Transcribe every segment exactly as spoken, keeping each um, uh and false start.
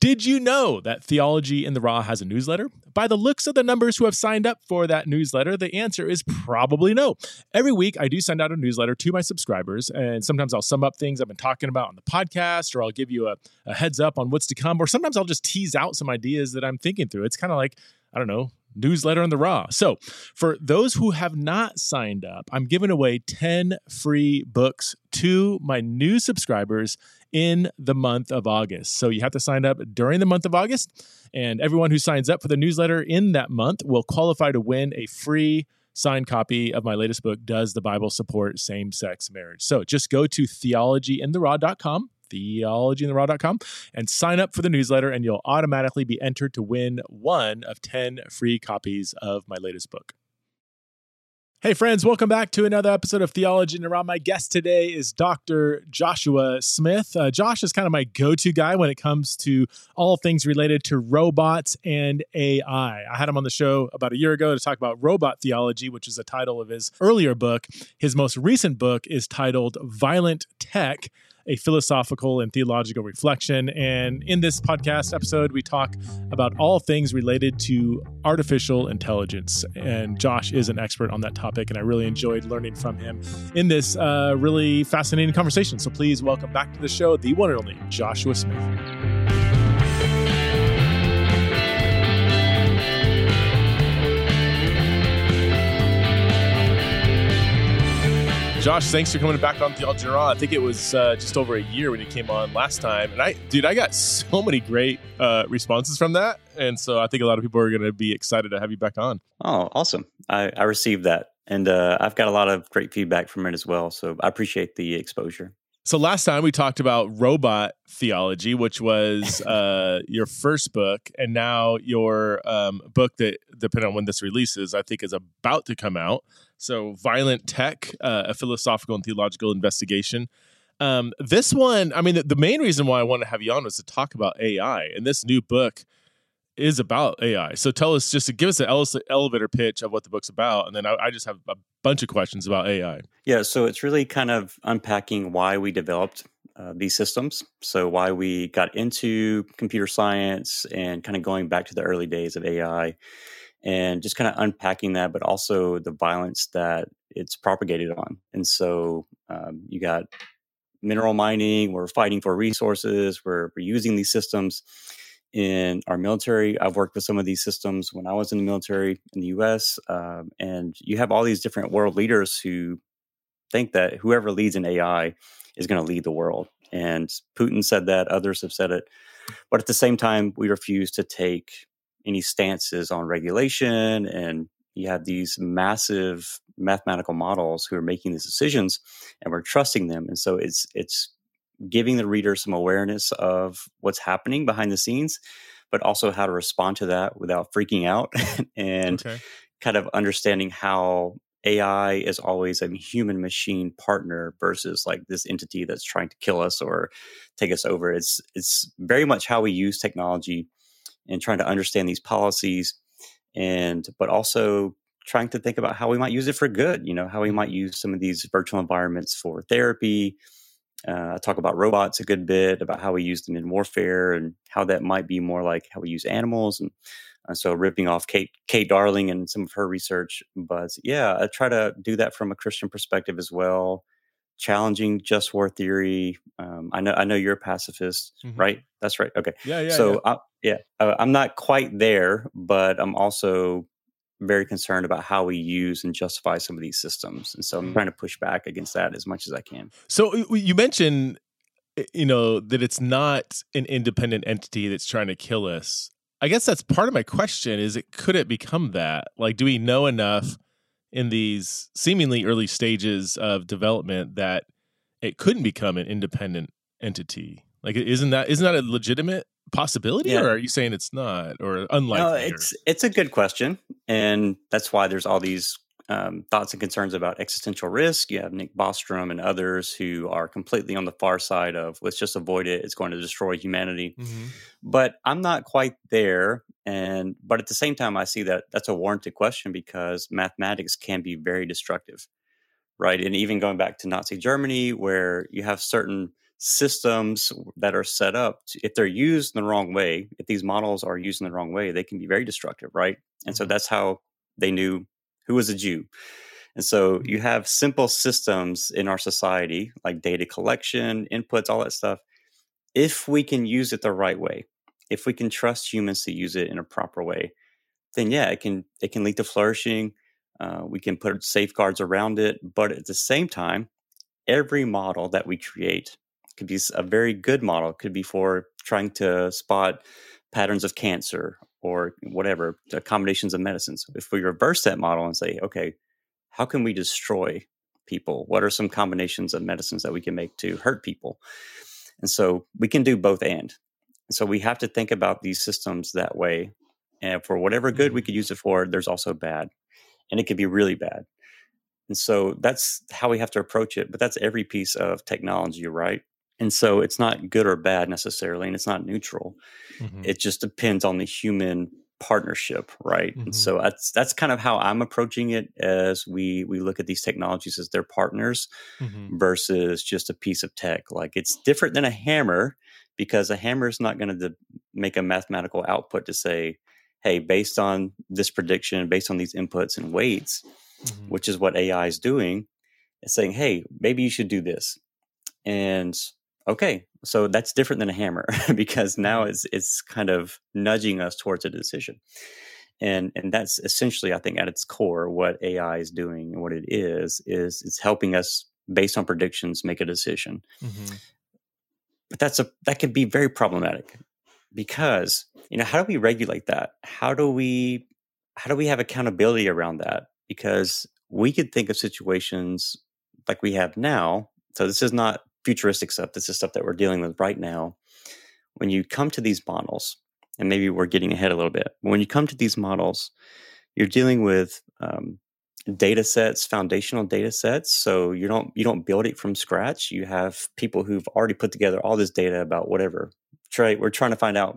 Did you know that Theology in the Raw has a newsletter? By the looks of the numbers who have signed up for that newsletter, the answer is probably no. Every week, I do send out a newsletter to my subscribers, and sometimes I'll sum up things I've been talking about on the podcast, or I'll give you a, a heads up on what's to come, or sometimes I'll just tease out some ideas that I'm thinking through. It's kind of like, I don't know, newsletter in the Raw. So for those who have not signed up, I'm giving away ten free books to my new subscribers in the month of August. So you have to sign up during the month of August, and everyone who signs up for the newsletter in that month will qualify to win a free signed copy of my latest book, Does the Bible Support Same-Sex Marriage? So just go to theology in the raw dot com, theology in the raw dot com, and sign up for the newsletter, and you'll automatically be entered to win one of ten free copies of my latest book. Hey friends, welcome back to another episode of Theology in the Raw. My guest today is Doctor Joshua Smith. Uh, Josh is kind of my go-to guy when it comes to all things related to robots and A I. I had him on the show about a year ago to talk about robot theology, which is the title of his earlier book. His most recent book is titled Violent Tech: A Philosophical and Theological Reflection. And in this podcast episode, we talk about all things related to artificial intelligence. And Josh is an expert on that topic, and I really enjoyed learning from him in this uh, really fascinating conversation. So please welcome back to the show, the one and only Joshua Smith. Josh, thanks for coming back on Theology in the Raw. I think it was uh, just over a year when you came on last time. And I, dude, I got so many great uh, responses from that. And so I think a lot of people are going to be excited to have you back on. Oh, awesome. I, I received that. And uh, I've got a lot of great feedback from it as well. So I appreciate the exposure. So last time we talked about robot theology, which was uh, your first book. And now your um, book that, depending on when this releases, I think is about to come out. So Violent Tech, uh, a philosophical and theological investigation. Um, this one, I mean, the, the main reason why I want to have you on was to talk about A I. And this new book is about A I. So tell us, just to give us an ele- elevator pitch of what the book's about. And then I, I just have a bunch of questions about A I. Yeah, so it's really kind of unpacking why we developed uh, these systems. So why we got into computer science and kind of going back to the early days of A I. And just kind of unpacking that, but also the violence that it's propagated on. And so um, you got mineral mining, we're fighting for resources, we're, we're using these systems in our military. I've worked with some of these systems when I was in the military in the U S, um, and you have all these different world leaders who think that whoever leads in A I is going to lead the world. And Putin said that, others have said it. But at the same time, we refuse to take any stances on regulation, and you have these massive mathematical models who are making these decisions, and we're trusting them. And so it's it's giving the reader some awareness of what's happening behind the scenes, but also how to respond to that without freaking out, and okay. kind of understanding how A I is always a human machine partner versus like this entity that's trying to kill us or take us over. It's it's very much how we use technology and trying to understand these policies, and but also trying to think about how we might use it for good, you know, how we might use some of these virtual environments for therapy. Uh, I talk about robots a good bit, about how we use them in warfare and how that might be more like how we use animals. And uh, so ripping off Kate, Kate Darling and some of her research. But yeah, I try to do that from a Christian perspective as well. Challenging just war theory. Um, I know. I know you're a pacifist, mm-hmm. right? That's right. Okay. Yeah, yeah. So, yeah, I, yeah uh, I'm not quite there, but I'm also very concerned about how we use and justify some of these systems, and so I'm mm-hmm. trying to push back against that as much as I can. So you mentioned, you know, that it's not an independent entity that's trying to kill us. I guess that's part of my question: is it could it become that? Like, do we know enough in these seemingly early stages of development that it couldn't become an independent entity? Like, isn't that isn't that a legitimate possibility, yeah. or are you saying it's not, or unlikely? No, it's or? it's a good question, and that's why there's all these um, thoughts and concerns about existential risk. You have Nick Bostrom and others who are completely on the far side of let's just avoid it; it's going to destroy humanity. Mm-hmm. But I'm not quite there, and but at the same time, I see that that's a warranted question because mathematics can be very destructive, right? And even going back to Nazi Germany, where you have certain systems that are set up, to, if they're used in the wrong way, if these models are used in the wrong way, they can be very destructive, right? And so that's how they knew who was a Jew. And so you have simple systems in our society, like data collection, inputs, all that stuff. If we can use it the right way, if we can trust humans to use it in a proper way, then yeah, it can it can lead to flourishing. Uh, we can put safeguards around it, but at the same time, every model that we create could be a very good model. It could be for trying to spot patterns of cancer or whatever, combinations of medicines. If we reverse that model and say, okay, how can we destroy people? What are some combinations of medicines that we can make to hurt people? And so we can do both and. And so we have to think about these systems that way. And for whatever good we could use it for, there's also bad. And it could be really bad. And so that's how we have to approach it. But that's every piece of technology, right? And so it's not good or bad necessarily, and it's not neutral. Mm-hmm. It just depends on the human partnership, right? Mm-hmm. And so that's that's kind of how I'm approaching it as we we look at these technologies as their partners mm-hmm. versus just a piece of tech. Like it's different than a hammer, because a hammer is not going to de- make a mathematical output to say, hey, based on this prediction, based on these inputs and weights, mm-hmm. which is what A I is doing, it's saying, hey, maybe you should do this. And okay, so that's different than a hammer because now it's it's kind of nudging us towards a decision. And and that's essentially, I think, at its core, what A I is doing and what it is, is it's helping us, based on predictions, make a decision. Mm-hmm. But that's a that can be very problematic because, you know, how do we regulate that? How do we how do we have accountability around that? Because we could think of situations like we have now. So this is not futuristic stuff. This is stuff that we're dealing with right now. When you come to these models, and maybe we're getting ahead a little bit, but when you come to these models, you're dealing with um, data sets, foundational data sets. So you don't you don't build it from scratch. You have people who've already put together all this data about whatever. Try, we're trying to find out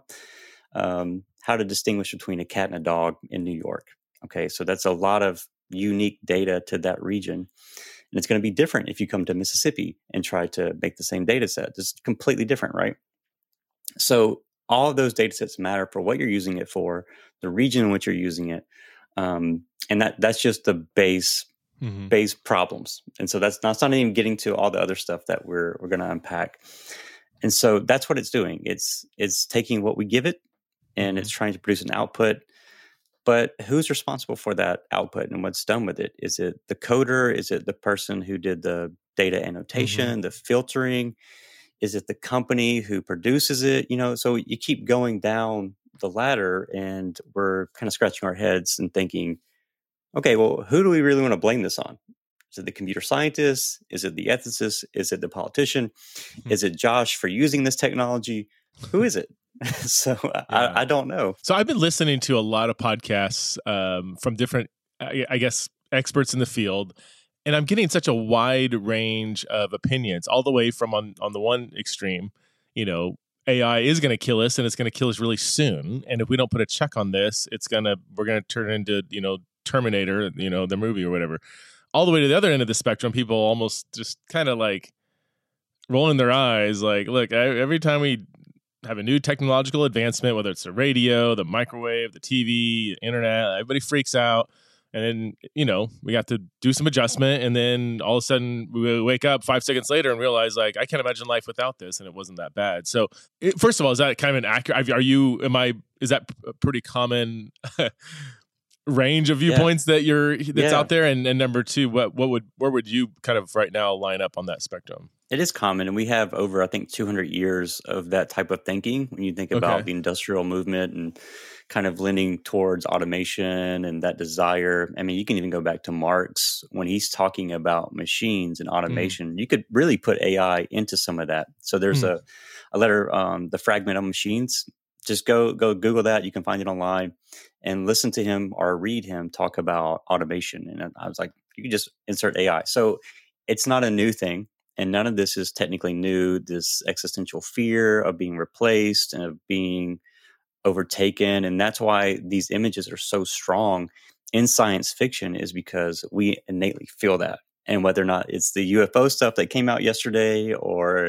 um, how to distinguish between a cat and a dog in New York. Okay, so that's a lot of unique data to that region. And it's going to be different if you come to Mississippi and try to make the same data set. It's completely different, right? So all of those data sets matter for what you're using it for, the region in which you're using it. Um, and that that's just the base mm-hmm. base problems. And so that's, that's not even getting to all the other stuff that we're we're going to unpack. And so that's what it's doing. It's it's taking what we give it and mm-hmm. it's trying to produce an output. But who's responsible for that output and what's done with it? Is it the coder? Is it the person who did the data annotation, mm-hmm. the filtering? Is it the company who produces it? You know, so you keep going down the ladder and we're kind of scratching our heads and thinking, okay, well, who do we really want to blame this on? Is it the computer scientist? Is it the ethicist? Is it the politician? Mm-hmm. Is it Josh for using this technology? Who is it? so yeah. I, I don't know. So I've been listening to a lot of podcasts um, from different, I, I guess, experts in the field, and I'm getting such a wide range of opinions, all the way from on, on the one extreme, you know, A I is going to kill us and it's going to kill us really soon. And if we don't put a check on this, it's going to, we're going to turn into, you know, Terminator, you know, the movie or whatever. All the way to the other end of the spectrum, people almost just kind of like rolling their eyes. Like, look, I, every time we have a new technological advancement, whether it's the radio, the microwave, the T V, the internet, everybody freaks out. And then, you know, we got to do some adjustment. And then all of a sudden we wake up five seconds later and realize, like, I can't imagine life without this. And it wasn't that bad. So it, first of all, is that kind of an accurate, are you, am I, is that a pretty common range of viewpoints yeah. that you're, that's yeah. out there? And, and number two, what, what would, where would you kind of right now line up on that spectrum? It is common. And we have over, I think, two hundred years of that type of thinking. When you think about okay. the industrial movement and kind of leaning towards automation and that desire. I mean, you can even go back to Marx when he's talking about machines and automation. Mm. You could really put A I into some of that. So there's mm. a, a letter, um, The Fragment of Machines. Just go go Google that. You can find it online and listen to him or read him talk about automation. And I was like, you can just insert A I. So it's not a new thing. And none of this is technically new. This existential fear of being replaced and of being overtaken. And that's why these images are so strong in science fiction, is because we innately feel that. And whether or not it's the U F O stuff that came out yesterday, or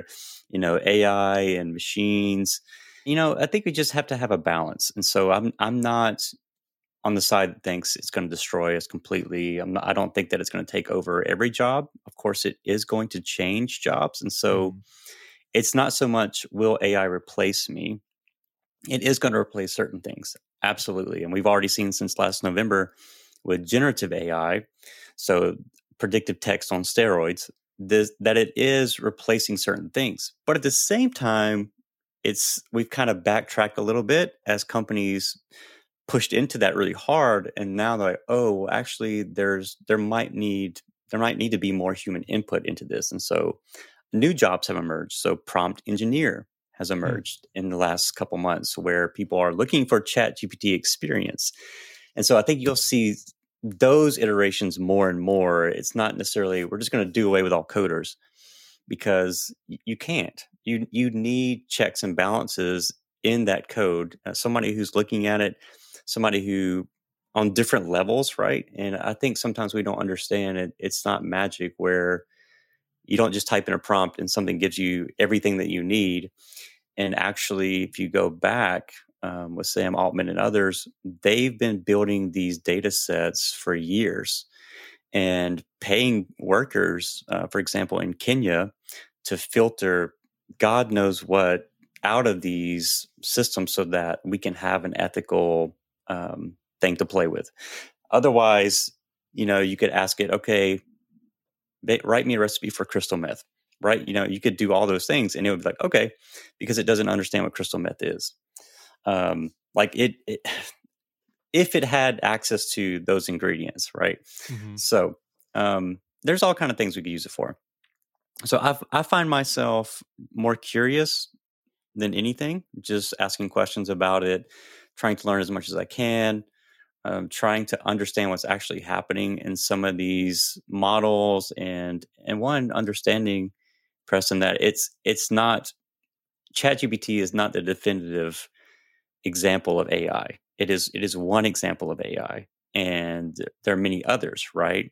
you know, A I and machines. You know, I think we just have to have a balance. And so I'm I'm not on the side that thinks it's going to destroy us completely. I'm not, I don't think that it's going to take over every job. Of course, it is going to change jobs. And so mm. it's not so much will A I replace me? It is going to replace certain things. Absolutely. And we've already seen since last November with generative A I, so predictive text on steroids, this, that it is replacing certain things. But at the same time, it's we've kind of backtracked a little bit as companies pushed into that really hard, and now they're like, oh, actually, there's there might need there might need to be more human input into this, and so new jobs have emerged. So prompt engineer has emerged mm. in the last couple months, where people are looking for ChatGPT experience, and so I think you'll see those iterations more and more. It's not necessarily we're just going to do away with all coders, because you can't. You you need checks and balances in that code. Uh, somebody who's looking at it. Somebody who on different levels, right? And I think sometimes we don't understand it. It's not magic where you don't just type in a prompt and something gives you everything that you need. And actually, if you go back um, with Sam Altman and others, they've been building these data sets for years and paying workers, uh, for example, in Kenya, to filter God knows what out of these systems so that we can have an ethical Um, thing to play with. Otherwise, you know, you could ask it, okay, write me a recipe for crystal meth, right? You know, you could do all those things and it would be like, okay, because it doesn't understand what crystal meth is. Um, like it, it, if it had access to those ingredients, right? Mm-hmm. So um, there's all kind of things we could use it for. So I've, I find myself more curious than anything, just asking questions about it, trying to learn as much as I can, um, trying to understand what's actually happening in some of these models, and and one understanding, Preston, that it's it's not ChatGPT is not the definitive example of A I. It is it is one example of A I, and there are many others, right?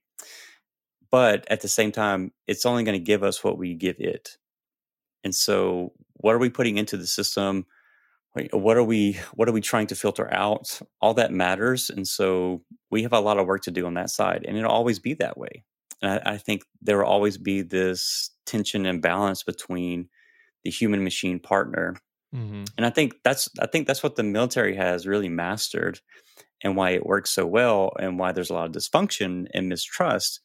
But at the same time, it's only going to give us what we give it. And so, what are we putting into the system? What are we what are we trying to filter out? All that matters. And so we have a lot of work to do on that side. And it'll always be that way. And I, I think there will always be this tension and balance between the human machine partner. Mm-hmm. And I think that's I think that's what the military has really mastered, and why it works so well, and why there's a lot of dysfunction and mistrust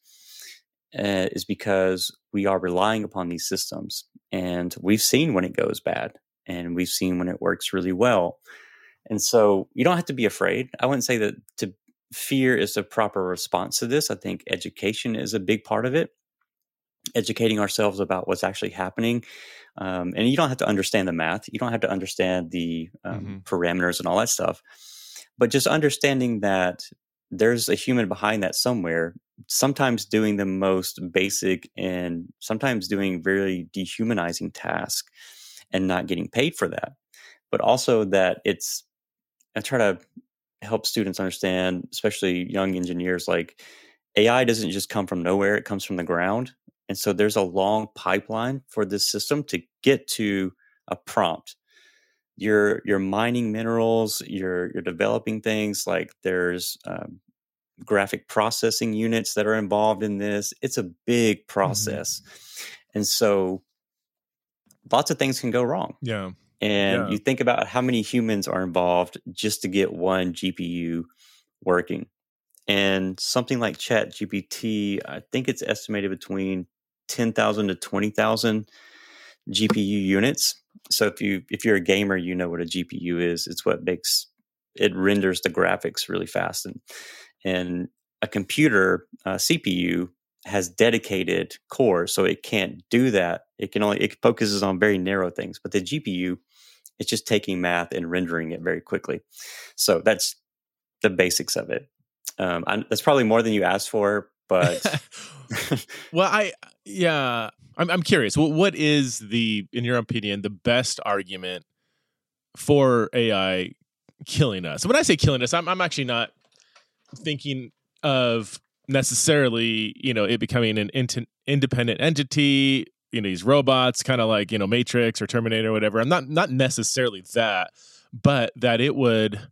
uh, is because we are relying upon these systems. And we've seen when it goes bad. And we've seen when it works really well. And so you don't have to be afraid. I wouldn't say that to fear is the proper response to this. I think education is a big part of it. Educating ourselves about what's actually happening. Um, and you don't have to understand the math. You don't have to understand the um, mm-hmm. parameters and all that stuff. But just understanding that there's a human behind that somewhere, sometimes doing the most basic and sometimes doing very dehumanizing tasks, and not getting paid for that. But also that it's, I try to help students understand, especially young engineers, like A I doesn't just come from nowhere, it comes from the ground. And so there's a long pipeline for this system to get to a prompt. You're, you're mining minerals, you're, you're developing things, like there's um, graphic processing units that are involved in this. It's a big process. Mm-hmm. And so lots of things can go wrong. Yeah. And yeah. you think about how many humans are involved just to get one G P U working. And something like ChatGPT, I think it's estimated between ten thousand to twenty thousand G P U units. So if you if you're a gamer, you know what a G P U is. It's what makes it renders the graphics really fast. And and a computer, uh, C P U, has dedicated cores, so it can't do that. It can only it focuses on very narrow things. But the G P U, it's just taking math and rendering it very quickly. So that's the basics of it. Um, I, that's probably more than you asked for, but well, I yeah, I'm I'm curious. What what is the, in your opinion, the best argument for A I killing us? When I say killing us, I'm I'm actually not thinking of necessarily, you know, it becoming an int- independent entity you know, these robots, kind of like, you know, Matrix or Terminator or whatever. I'm not not necessarily that, but that it would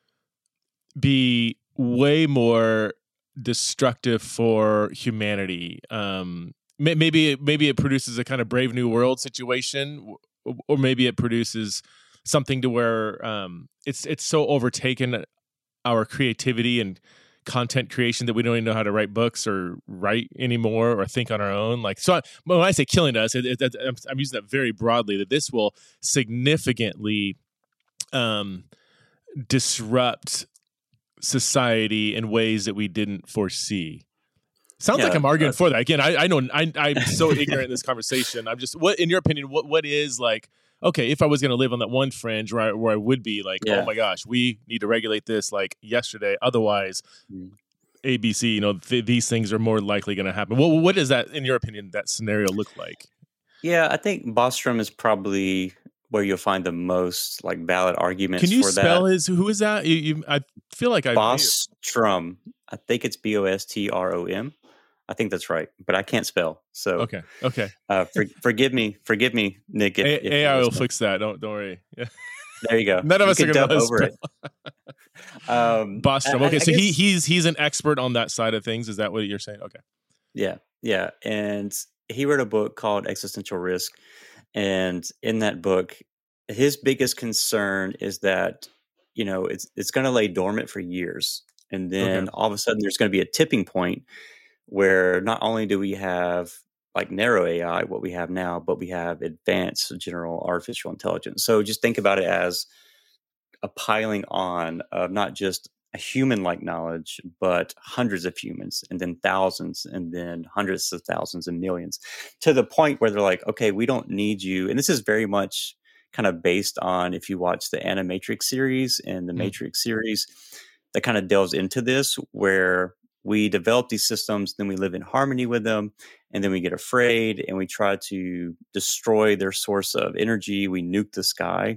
be way more destructive for humanity. Um, may, maybe it, maybe it produces a kind of Brave New World situation, or maybe it produces something to where um, it's it's so overtaken our creativity and content creation that we don't even know how to write books or write anymore or think on our own. Like, so I, when I say killing us, it, it, I'm, I'm using that very broadly, that this will significantly um, disrupt society in ways that we didn't foresee. Sounds Yeah, like I'm arguing uh, for that. Again, I, I know I, I'm so ignorant in this conversation. I'm just, what, in your opinion, what what is like, okay, if I was going to live on that one fringe where I, where I would be like, oh yeah. my gosh, we need to regulate this like yesterday. Otherwise, Mm. A B C, you know, th- these things are more likely going to happen. What what does that, in your opinion, that scenario look like? Yeah, I think Bostrom is probably where you'll find the most like valid arguments Can you for spell that. his? Who is that? You, you, I feel like I. Bostrom. I think it's B O S T R O M. I think that's right, but I can't spell. So Okay. Okay. uh, for, forgive me, forgive me, Nick. If, A- if AI you're will listening. fix that. Don't don't worry. Yeah. There you go. None of You us are can going to dub know how to over spell. it. Um, Bostrom. I- Okay, I so he guess- he's he's an expert on that side of things. Is that what you're saying? Okay. Yeah, yeah. And he wrote a book called Existential Risk. And in that book, his biggest concern is that, you know, it's it's going to lay dormant for years. And then Okay. all of a sudden there's going to be a tipping point where not only do we have like narrow A I, what we have now, but we have advanced general artificial intelligence. So just think about it as a piling on of not just a human-like knowledge, but hundreds of humans, and then thousands, and then hundreds of thousands and millions, to the point where they're like, okay, we don't need you. And this is very much kind of based on, if you watch the Animatrix series and the Mm. Matrix series, that kind of delves into this, where we develop these systems, then we live in harmony with them, and then we get afraid and we try to destroy their source of energy. We nuke the sky.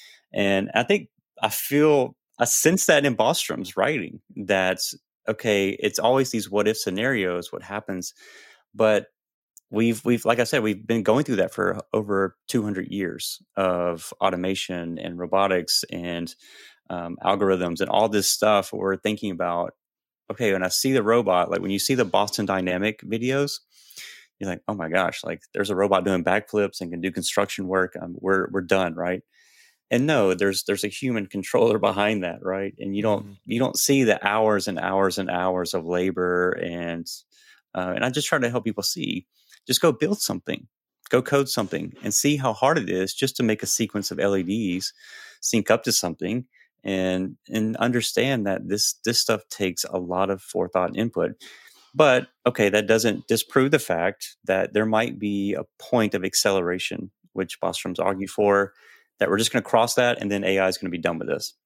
And I think I feel I sense that in Bostrom's writing, that okay, it's always these what if scenarios, what happens, but we've we've like I said, we've been going through that for over two hundred years of automation and robotics and um, algorithms and all this stuff. We're thinking about, okay, when I see the robot, like when you see the Boston Dynamic videos, you're like, oh my gosh, like there's a robot doing backflips and can do construction work. Um, we're we're done, right? And no, there's there's a human controller behind that, right? And you don't Mhm. you don't see the hours and hours and hours of labor, and uh, and I just try to help people see, just go build something, go code something, and see how hard it is just to make a sequence of L E Ds sync up to something, and and understand that this this stuff takes a lot of forethought and input. But okay, that doesn't disprove the fact that there might be a point of acceleration, which Bostrom's argue for, that we're just going to cross that and then A I is going to be done with this.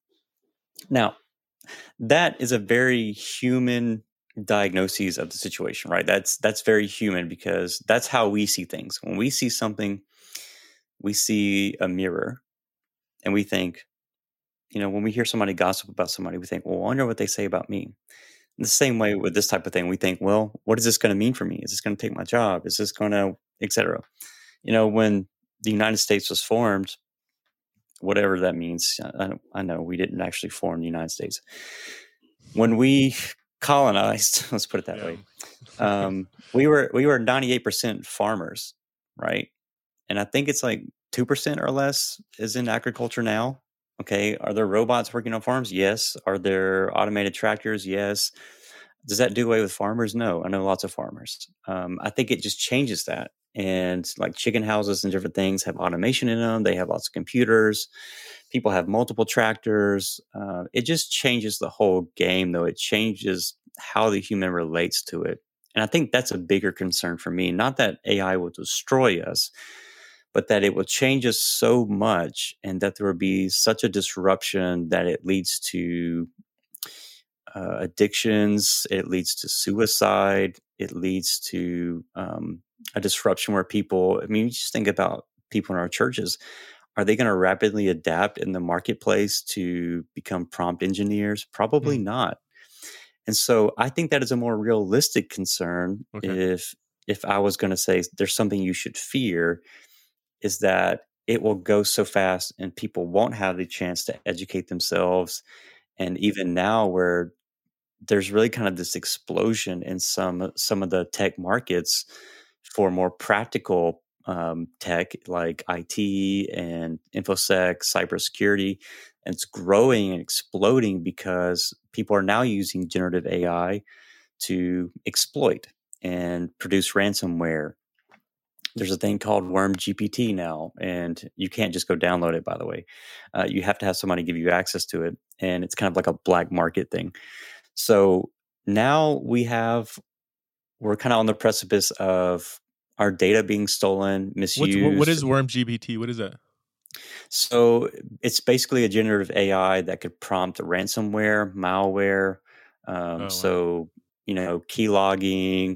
Now, that is a very human diagnosis of the situation, right? That's that's very human, because that's how we see things. When we see something, we see a mirror and we think, you know, when we hear somebody gossip about somebody, we think, well, I wonder what they say about me. In the same way with this type of thing, we think, well, what is this going to mean for me? Is this going to take my job? Is this going to, et cetera? You know, when the United States was formed, whatever that means, I, I know we didn't actually form the United States. When we colonized, let's put it that Yeah. way, um, we were we were ninety-eight percent farmers, right? And I think it's like two percent or less is in agriculture now. Okay, are there robots working on farms? Yes. Are there automated tractors? Yes. Does that do away with farmers? No. I know lots of farmers. Um, I think it just changes that. And like chicken houses and different things have automation in them. They have lots of computers. People have multiple tractors. Uh, it just changes the whole game, though. It changes how the human relates to it. And I think that's a bigger concern for me. Not that A I will destroy us, but that it will change us so much, and that there will be such a disruption that it leads to uh, addictions, it leads to suicide, it leads to um, a disruption where people, I mean, you just think about people in our churches. Are they going to rapidly adapt in the marketplace to become prompt engineers? Probably Mm. not. And so I think that is a more realistic concern Okay. if if I was going to say there's something you should fear, is that it will go so fast and people won't have the chance to educate themselves. And even now, where there's really kind of this explosion in some some of the tech markets for more practical um, tech like I T and InfoSec, cybersecurity, and it's growing and exploding because people are now using generative A I to exploit and produce ransomware. There's a thing called Worm G P T now, and you can't just go download it, by the way. Uh, you have to have somebody give you access to it, and it's kind of like a black market thing. So now we have, we're kind of on the precipice of our data being stolen, misused. What's, what is Worm G P T? What is that? So it's basically a generative A I that could prompt ransomware, malware. Um, oh, wow. So, you know, key logging,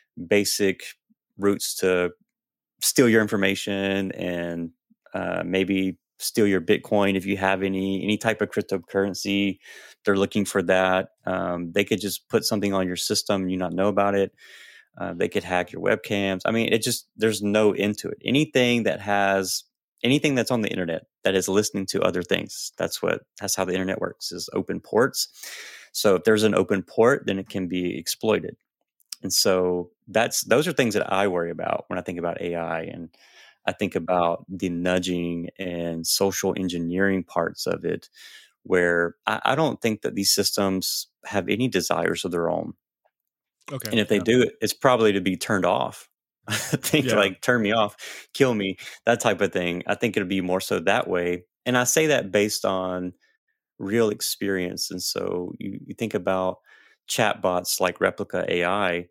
basic routes to steal your information, and uh, maybe steal your Bitcoin if you have any any type of cryptocurrency. They're looking for that. Um, they could just put something on your system and you not know about it. Uh, they could hack your webcams. I mean, it just, there's no end to it. Anything that has anything that's on the internet that is listening to other things. That's what that's how the internet works, is open ports. So if there's an open port, then it can be exploited. And so that's those are things that I worry about when I think about A I, and I think about the nudging and social engineering parts of it, where I, I don't think that these systems have any desires of their own. Okay. And if they yeah. do it, it's probably to be turned off. I think yeah. like turn me off, kill me, that type of thing. I think it'll be more so that way. And I say that based on real experience. And so you, you think about chatbots like Replika A I,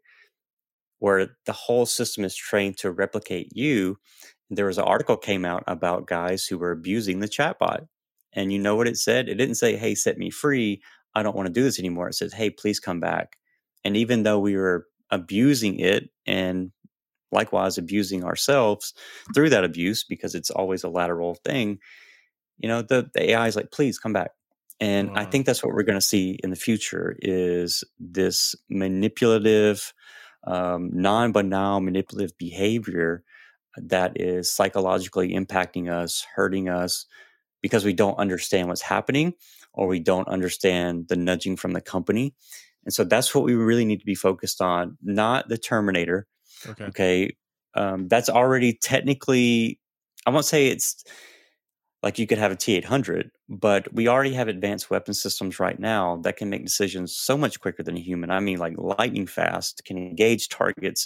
where the whole system is trained to replicate you. There was an article came out about guys who were abusing the chatbot. And you know what it said? It didn't say, hey, set me free. I don't want to do this anymore. It says, hey, please come back. And even though we were abusing it and likewise abusing ourselves through that abuse, because it's always a lateral thing, you know, the, the A I is like, please come back. And wow. I think that's what we're going to see in the future, is this manipulative, um, non-banal manipulative behavior that is psychologically impacting us, hurting us, because we don't understand what's happening, or we don't understand the nudging from the company. And so that's what we really need to be focused on, not the Terminator. Okay. Okay. Um, that's already technically, I won't say it's like you could have a T eight hundred, but we already have advanced weapon systems right now that can make decisions so much quicker than a human. I mean, like lightning fast, can engage targets.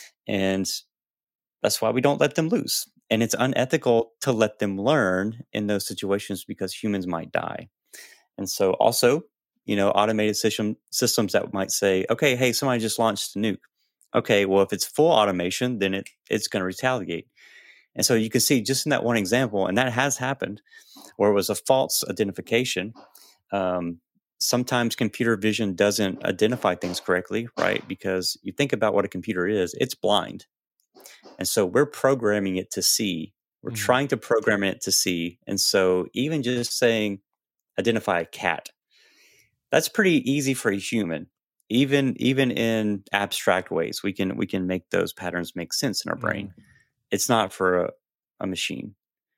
And that's why we don't let them loose. And it's unethical to let them learn in those situations, because humans might die. And so also, you know, automated system, systems that might say, okay, hey, somebody just launched a nuke. Okay, well, if it's full automation, then it it's going to retaliate. And so you can see just in that one example, and that has happened, where it was a false identification. Um, sometimes computer vision doesn't identify things correctly, right? Because you think about what a computer is, it's blind. And so we're programming it to see. We're mm-hmm. trying to program it to see. And so even just saying, identify a cat, that's pretty easy for a human. Even even in abstract ways, we can we can make those patterns make sense in our brain. Mm-hmm. It's not for a, a machine,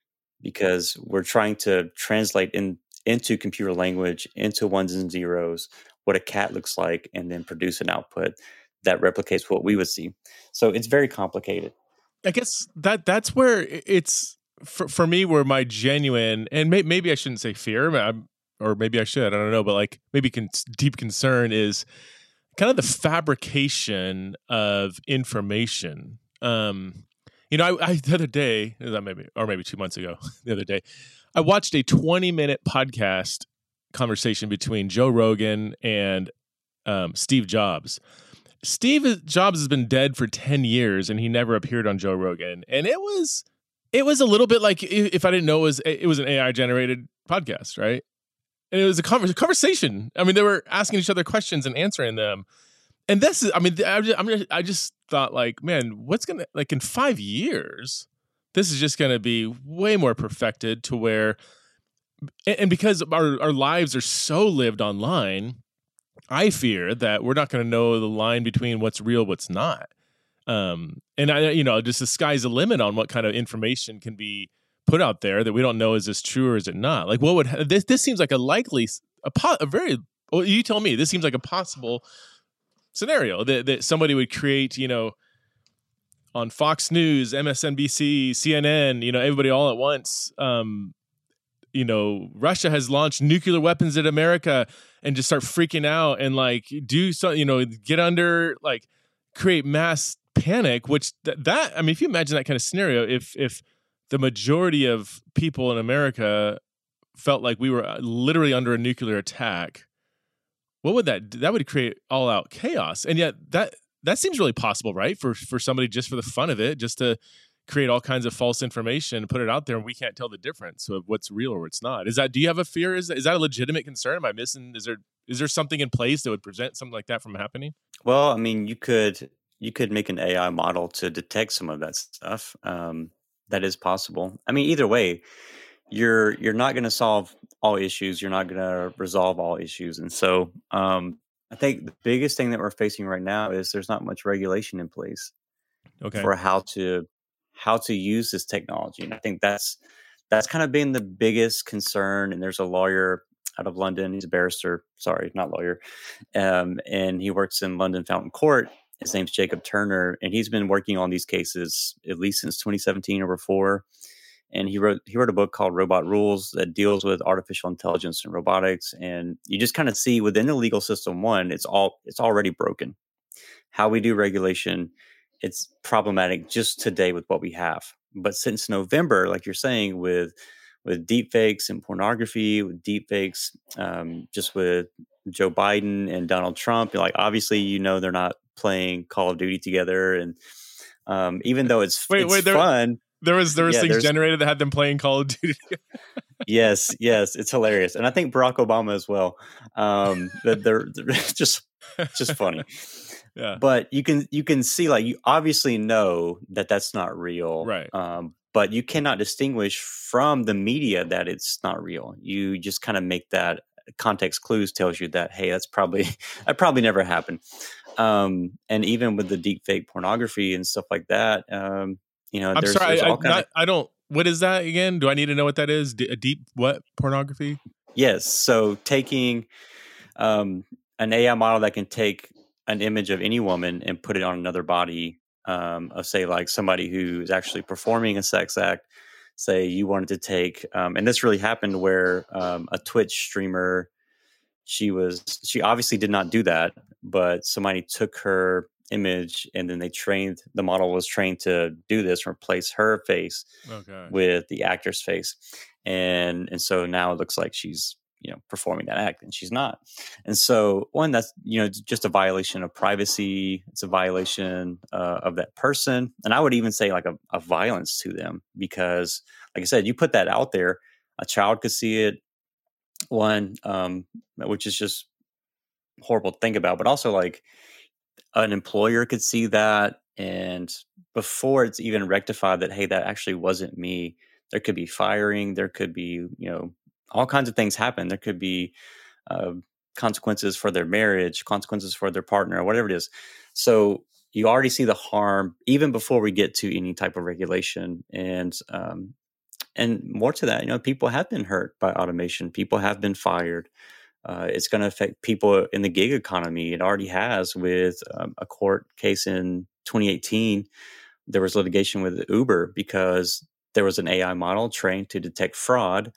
because we're trying to translate in, into computer language, into ones and zeros, what a cat looks like, and then produce an output that replicates what we would see. So it's very complicated. I guess that that's where it's, for, for me, where my genuine, and may, maybe I shouldn't say fear, I'm, or maybe I should, I don't know, but like maybe con- deep concern is kind of the fabrication of information. Um, you know, I, I the other day, maybe or maybe two months ago, the other day, I watched a twenty minute podcast conversation between Joe Rogan and um, Steve Jobs. Steve Jobs has been dead for ten years, and he never appeared on Joe Rogan. And it was, it was a little bit like if I didn't know it was, it was an A I generated podcast, right? And it was a conversation. I mean, they were asking each other questions and answering them. And this is, I mean, I just, I, mean, I just thought, like, man, what's going to, like, in five years, this is just going to be way more perfected to where, and because our, our lives are so lived online, I fear that we're not going to know the line between what's real, what's not. Um, and I, you know, just the sky's the limit on what kind of information can be put out there that we don't know is this true or is it not. Like, what would this? This seems like a likely, a, po- a very. Well, you tell me. This seems like a possible scenario that that somebody would create. You know, on Fox News, M S N B C, C N N. You know, everybody all at once. Um, you know, Russia has launched nuclear weapons at America, and just start freaking out and like do so. You know, get under like create mass panic. Which th- that I mean, if you imagine that kind of scenario, if if the majority of people in America felt like we were literally under a nuclear attack, what would that that would create all out chaos. And yet that that seems really possible, right? For for somebody just for the fun of it, just to create all kinds of false information and put it out there, and we can't tell the difference of what's real or what's not. Is that do you have a fear? Is that, is that a legitimate concern? Am I missing? Is there is there something in place that would prevent something like that from happening? Well, I mean, you could you could make an A I model to detect some of that stuff. Um, that is possible. I mean, either way, you're you're not going to solve all issues. You're not going to resolve all issues, and so um, I think the biggest thing that we're facing right now is there's not much regulation in place Okay. for how to how to use this technology, and I think that's that's kind of been the biggest concern. And there's a lawyer out of London. He's a barrister. Sorry, not lawyer. Um, and he works in London Fountain Court. His name's Jacob Turner, and he's been working on these cases at least since twenty seventeen or before. And he wrote he wrote a book called Robot Rules that deals with artificial intelligence and robotics. And you just kind of see within the legal system, one, it's all it's already broken. How we do regulation, it's problematic just today with what we have. But since November, like you're saying, with with deep fakes and pornography, with deep fakes, um, just with Joe Biden and Donald Trump, like obviously, you know, they're not playing Call of Duty together. And um, even though it's, wait, it's wait, there, fun. There was there was yeah, things generated that had them playing Call of Duty. yes, yes, it's hilarious. And I think Barack Obama as well. Um, that they're, they're just just funny. Yeah. But you can you can see, like, you obviously know that that's not real. Right. Um, but you cannot distinguish from the media that it's not real. You just kind of make that context clues tells you that, hey, that's probably that probably never happened. Um, and even with the deep fake pornography and stuff like that, um, you know, I'm there's, sorry, there's I, all kind not, of I don't. What is that again? Do I need to know what that is? D- a deep what pornography? Yes. So taking um, an A I model that can take an image of any woman and put it on another body, um, of say like somebody who is actually performing a sex act. Say you wanted to take, um, and this really happened where um, a Twitch streamer, she was, she obviously did not do that, but somebody took her image and then they trained, the model was trained to do this, replace her face Okay. with the actor's face. And, and so now it looks like she's, you know, performing that act, and she's not. And so one, that's, you know, it's just a violation of privacy. It's a violation uh, of that person. And I would even say like a, a violence to them, because like I said, you put that out there, a child could see it, one, um, which is just horrible to think about, but also like an employer could see that. And before it's even rectified that, hey, that actually wasn't me, there could be firing, there could be, you know, all kinds of things happen. There could be uh, consequences for their marriage, consequences for their partner, whatever it is. So you already see the harm even before we get to any type of regulation. And um, and more to that, you know, people have been hurt by automation. People have been fired. Uh, it's going to affect people in the gig economy. It already has with um, a court case in twenty eighteen. There was litigation with Uber because there was an A I model trained to detect fraud.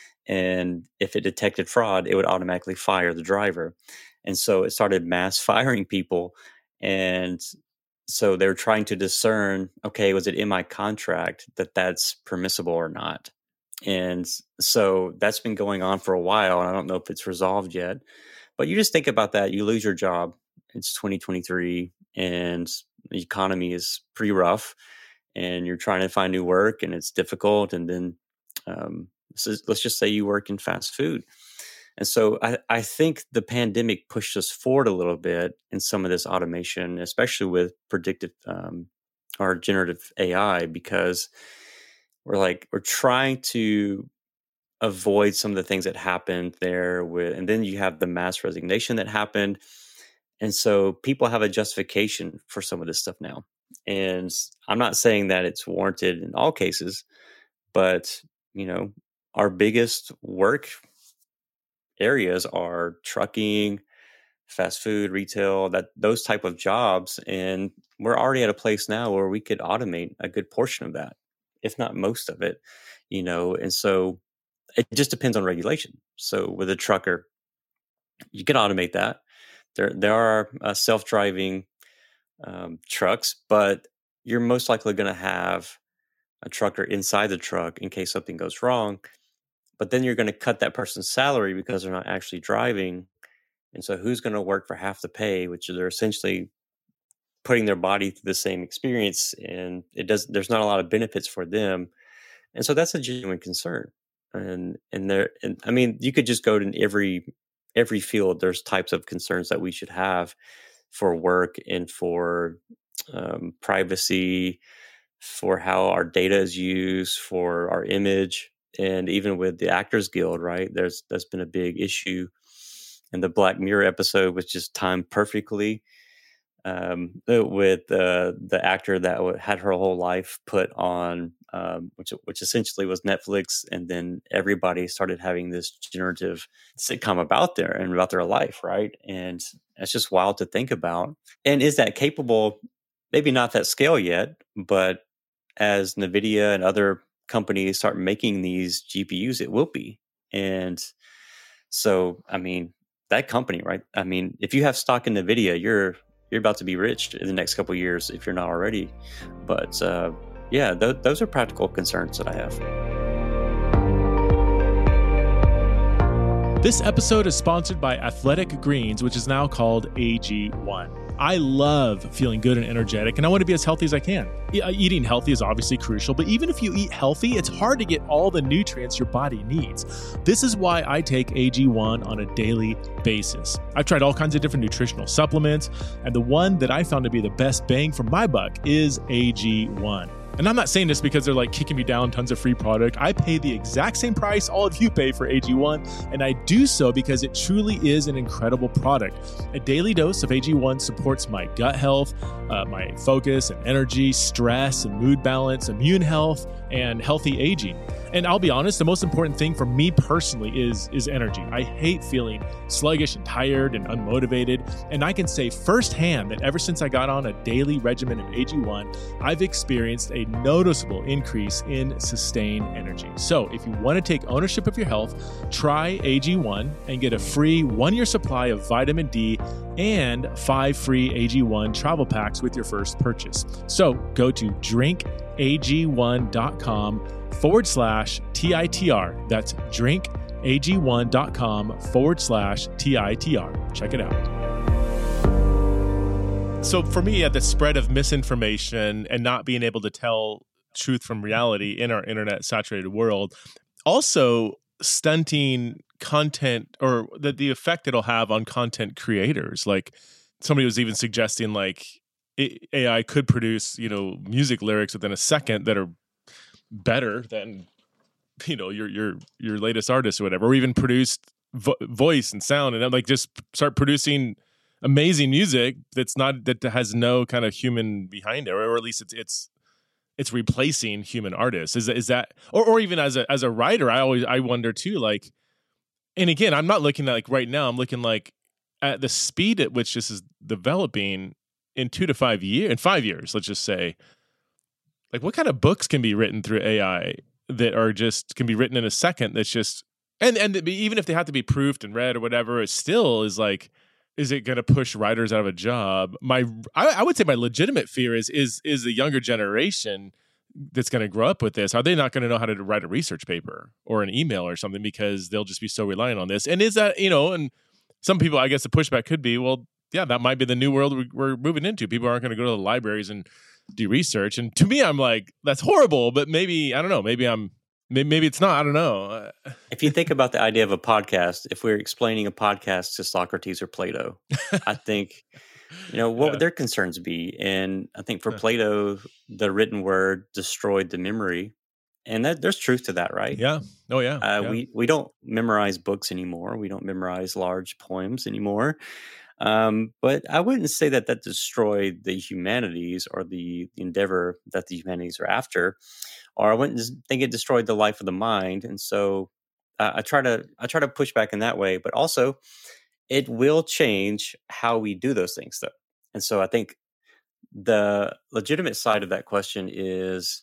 And if it detected fraud, it would automatically fire the driver. And so it started mass firing people. And so they're trying to discern, okay, was it in my contract that that's permissible or not? And so that's been going on for a while. And I don't know if it's resolved yet. But you just think about that. You lose your job. It's twenty twenty-three and the economy is pretty rough. And you're trying to find new work and it's difficult. And then um, So let's just say you work in fast food. And so I, I think the pandemic pushed us forward a little bit in some of this automation, especially with predictive um, or generative A I, because we're like, we're trying to avoid some of the things that happened there with, and then you have the mass resignation that happened. And so people have a justification for some of this stuff now. And I'm not saying that it's warranted in all cases, but, you know, our biggest work areas are trucking, fast food, retail, that those type of jobs. And we're already at a place now where we could automate a good portion of that, if not most of it, you know. And so it just depends on regulation. So with a trucker, you can automate that. There, there are uh, self-driving um, trucks, but you're most likely going to have a trucker inside the truck in case something goes wrong. But then you're going to cut that person's salary because they're not actually driving. And so who's going to work for half the pay, which they're essentially putting their body through the same experience, and it does, there's not a lot of benefits for them. And so that's a genuine concern. And, and there, and I mean, you could just go to every, every field. There's types of concerns that we should have for work and for um, privacy, for how our data is used, for our image. And even with the Actors Guild, right? There's that's been a big issue. And the Black Mirror episode was just timed perfectly um, with uh, the actor that w- had her whole life put on, um, which which essentially was Netflix, and then everybody started having this generative sitcom about their and about their life, right? And it's just wild to think about. And is that capable? Maybe not that scale yet, but as NVIDIA and other companies start making these G P Us, it will be. And so, I mean, that company, right? I mean, if you have stock in NVIDIA, you're you're about to be rich in the next couple of years if you're not already. But uh, yeah, th- those are practical concerns that I have. This episode is sponsored by Athletic Greens, which is now called A G one. I love feeling good and energetic, and I want to be as healthy as I can. E- eating healthy is obviously crucial, but even if you eat healthy, it's hard to get all the nutrients your body needs. This is why I take A G one on a daily basis. I've tried all kinds of different nutritional supplements, and the one that I found to be the best bang for my buck is A G one. And I'm not saying this because they're like kicking me down tons of free product. I pay the exact same price all of you pay for A G one, and I do so because it truly is an incredible product. A daily dose of A G one supports my gut health, uh, my focus and energy, stress and mood balance, immune health, and healthy aging. And I'll be honest, the most important thing for me personally is, is energy. I hate feeling sluggish and tired and unmotivated. And I can say firsthand that ever since I got on a daily regimen of A G one, I've experienced a noticeable increase in sustained energy. So if you want to take ownership of your health, try A G one and get a free one-year supply of vitamin D and five free A G one travel packs with your first purchase. So go to drinkag1.com forward slash TITR. That's drinkag1.com forward slash TITR. Check it out. So for me, at the spread of misinformation and not being able to tell truth from reality in our internet saturated world, also stunting content, or the, the effect it'll have on content creators. Like somebody was even suggesting like A I could produce, you know, music lyrics within a second that are better than, you know, your your your latest artist or whatever, or even produced vo- voice and sound, and like just start producing amazing music that's not, that has no kind of human behind it, or, or at least it's it's it's replacing human artists. Is is that, or or even as a as a writer, I always I wonder too, like, and again, I'm not looking at like right now, I'm looking like at the speed at which this is developing in two to five years, in five years, let's just say. Like, what kind of books can be written through A I that are just, can be written in a second? That's just, and and even if they have to be proofed and read or whatever, it still is like, is it going to push writers out of a job? My, I, I would say my legitimate fear is is is the younger generation that's going to grow up with this. Are they not going to know how to write a research paper or an email or something, because they'll just be so reliant on this? And is that, you know, and some people, I guess the pushback could be, well, yeah, that might be the new world we're moving into. People aren't going to go to the libraries and do research. And to me, I'm like, that's horrible, but maybe, I don't know, maybe I'm, maybe, maybe it's not, I don't know. If you think about the idea of a podcast, if we're explaining a podcast to Socrates or Plato, I think, you know, what yeah. would their concerns be? And I think for Plato, the written word destroyed the memory. And that there's truth to that, right? Yeah. Oh, yeah. Uh, yeah. We we don't memorize books anymore. We don't memorize large poems anymore. Um, but I wouldn't say that that destroyed the humanities or the endeavor that the humanities are after, or I wouldn't just think it destroyed the life of the mind. And so uh, I try to I try to push back in that way, but also it will change how we do those things, though. And so I think the legitimate side of that question is,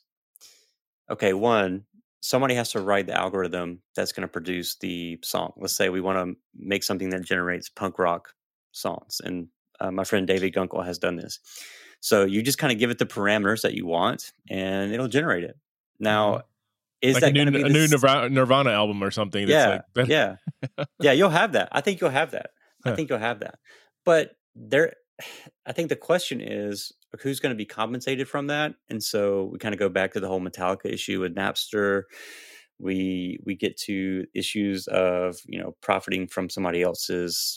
okay, one, somebody has to write the algorithm that's going to produce the song. Let's say we want to make something that generates punk rock songs. And uh, my friend David Gunkel has done this. So you just kind of give it the parameters that you want and it'll generate it. Now, Mhm. is Like that a going new, to be a new this? Nirvana, Nirvana album or something that's Yeah, like better. yeah, yeah. You'll have that. I think you'll have that. I Huh. think you'll have that. But there, I think the question is who's going to be compensated from that. And so we kind of go back to the whole Metallica issue with Napster. We we get to issues of you know profiting from somebody else's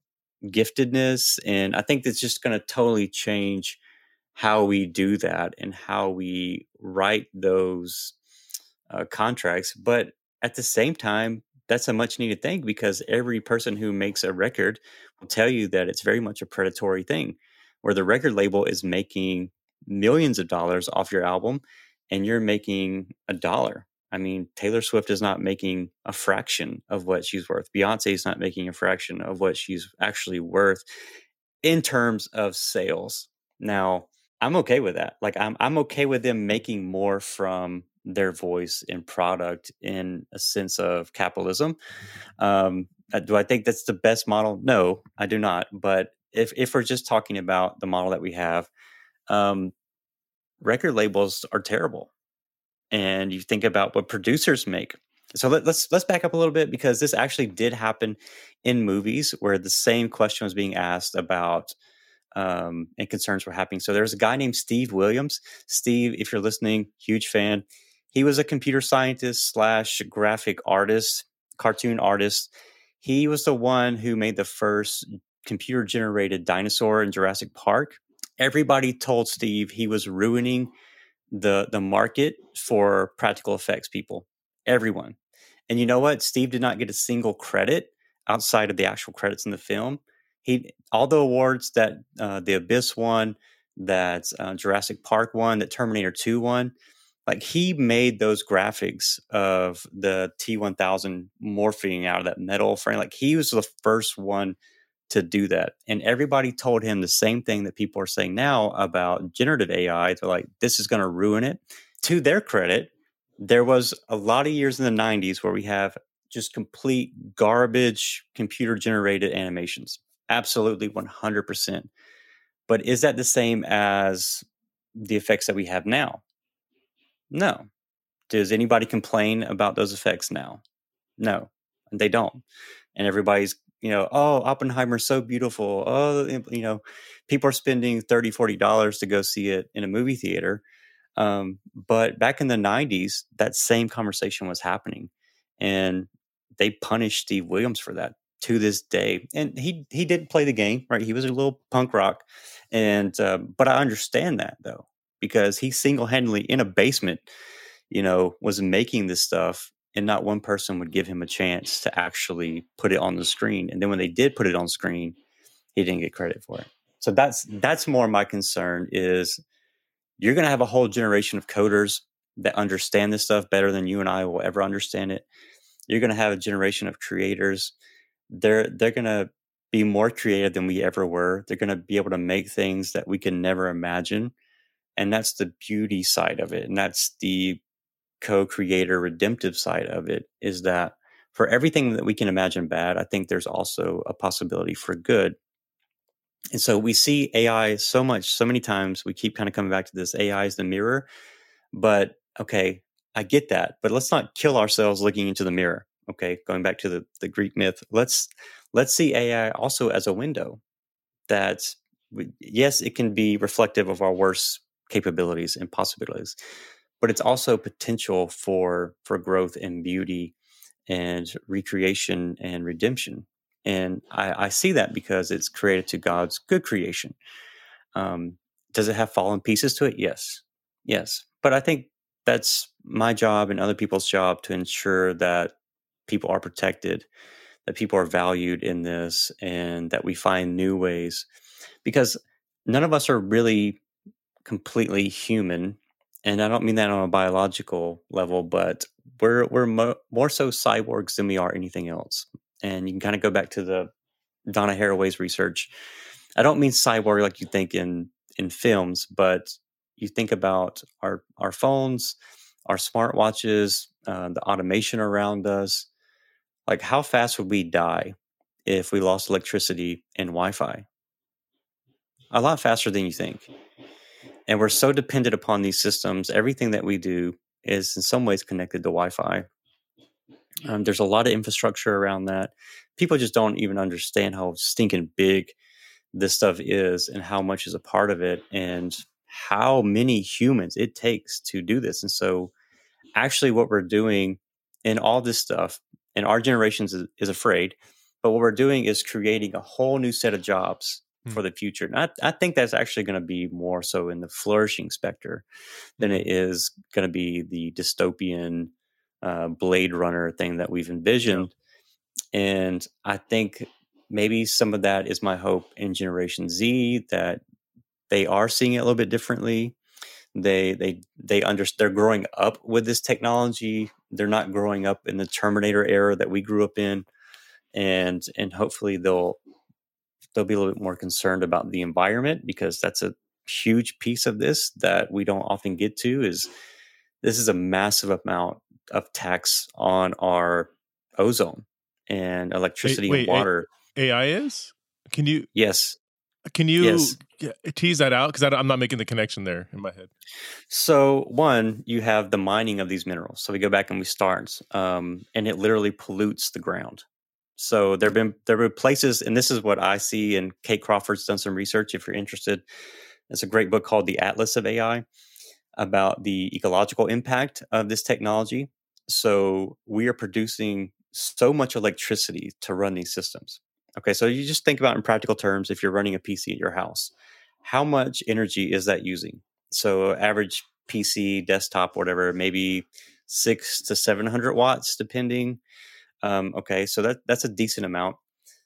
giftedness, and I think that's just going to totally change how we do that and how we write those uh, contracts. But at the same time, that's a much needed thing because every person who makes a record will tell you that it's very much a predatory thing where the record label is making millions of dollars off your album and you're making a dollar. I mean, Taylor Swift is not making a fraction of what she's worth. Beyonce is not making a fraction of what she's actually worth in terms of sales. Now, I'm okay with that. Like I'm I'm okay with them making more from their voice and product in a sense of capitalism. Um, uh, do I think that's the best model? No, I do not. But if if we're just talking about the model that we have, um, record labels are terrible. And you think about what producers make. So let, let's let's back up a little bit because this actually did happen in movies where the same question was being asked about um, and concerns were happening. So there's a guy named Steve Williams. Steve, if you're listening, huge fan. He was a computer scientist slash graphic artist, cartoon artist. He was the one who made the first computer generated dinosaur in Jurassic Park. Everybody told Steve he was ruining the the market for practical effects people. Everyone. And you know what? Steve did not get a single credit outside of the actual credits in the film. He all the awards that uh, the Abyss won, that uh, Jurassic Park won, that Terminator two won. Like he made those graphics of the T one thousand morphing out of that metal frame. Like he was the first one to do that. And everybody told him the same thing that people are saying now about generative A I. They're like, this is going to ruin it. To their credit, there was a lot of years in the nineties where we have just complete garbage computer generated animations. Absolutely one hundred percent. But is that the same as the effects that we have now? No. Does anybody complain about those effects now? No, they don't. And everybody's, you know, oh, Oppenheimer's so beautiful. Oh, you know, people are spending thirty dollars, forty dollars to go see it in a movie theater. Um, but back in the nineties, that same conversation was happening. And they punished Steve Williams for that to this day. And he he did play the game, right? He was a little punk rock. And uh, but I understand that though, because he single-handedly in a basement, you know, was making this stuff and not one person would give him a chance to actually put it on the screen. And then when they did put it on screen, he didn't get credit for it. So that's that's more my concern is you're going to have a whole generation of coders that understand this stuff better than you and I will ever understand it. You're going to have a generation of creators. They're they're going to be more creative than we ever were. They're going to be able to make things that we can never imagine. And that's the beauty side of it. And that's the co-creator redemptive side of it, is that for everything that we can imagine bad, I think there's also a possibility for good. And so we see A I so much, so many times, we keep kind of coming back to this, A I is the mirror. But okay, I get that, but let's not kill ourselves looking into the mirror. Okay, going back to the, the Greek myth, let's let's see A I also as a window that, we, yes, it can be reflective of our worst capabilities and possibilities, but it's also potential for for growth and beauty and recreation and redemption. And I, I see that because it's created to God's good creation. Um, does it have fallen pieces to it? Yes, yes. But I think that's my job and other people's job to ensure that people are protected, that people are valued in this, and that we find new ways. Because none of us are really completely human, and I don't mean that on a biological level, but we're we're mo- more so cyborgs than we are anything else. And you can kind of go back to the Donna Haraway's research. I don't mean cyborg like you think in in films, but you think about our our phones, our smartwatches, uh, the automation around us. Like, how fast would we die if we lost electricity and Wi-Fi? A lot faster than you think. And we're so dependent upon these systems. Everything that we do is in some ways connected to Wi-Fi. Um, there's a lot of infrastructure around that. People just don't even understand how stinking big this stuff is and how much is a part of it and how many humans it takes to do this. And so actually what we're doing in all this stuff, and our generation is, is afraid, but what we're doing is creating a whole new set of jobs hmm. for the future. And I, I think that's actually going to be more so in the flourishing specter than it is going to be the dystopian uh, Blade Runner thing that we've envisioned. Yeah. And I think maybe some of that is my hope in Generation Z, that they are seeing it a little bit differently. They they they under, they're growing up with this technology. They're not growing up in the Terminator era that we grew up in, and and hopefully they'll they'll be a little bit more concerned about the environment, because that's a huge piece of this that we don't often get to. Is this is a massive amount of tax on our ozone and electricity wait, and water. A I is? Can you? Yes. Can you yes. tease that out? Because I'm not making the connection there in my head. So one, you have the mining of these minerals. So we go back and we start, um, and it literally pollutes the ground. So there've been there have been places, and this is what I see. And Kate Crawford's done some research. If you're interested, it's a great book called The Atlas of A I about the ecological impact of this technology. So we are producing so much electricity to run these systems. Okay, so you just think about in practical terms, if you're running a P C at your house, how much energy is that using? So average P C, desktop, whatever, maybe six to seven hundred watts, depending. Um, okay, so that that's a decent amount.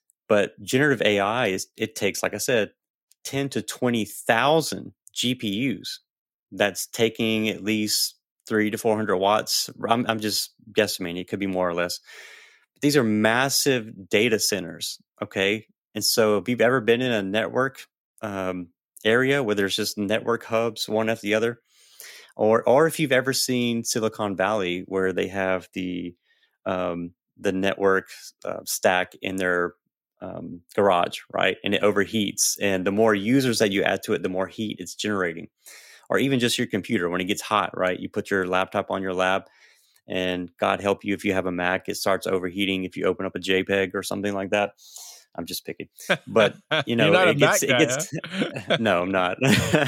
But generative A I is it takes, like I said, ten to twenty thousand G P Us. That's taking at least three to four hundred watts. I'm, I'm just guesstimating; it could be more or less. These are massive data centers, okay? And so if you've ever been in a network um, area where there's just network hubs, one after the other, or or if you've ever seen Silicon Valley where they have the um, the network uh, stack in their um, garage, right? And it overheats. And the more users that you add to it, the more heat it's generating. Or even just your computer, when it gets hot, right? You put your laptop on your lab, and God help you if you have a Mac, it starts overheating if you open up a JPEG or something like that. I'm just picking, but you know, You're not it a gets, Mac it guy, gets. huh? No, I'm not.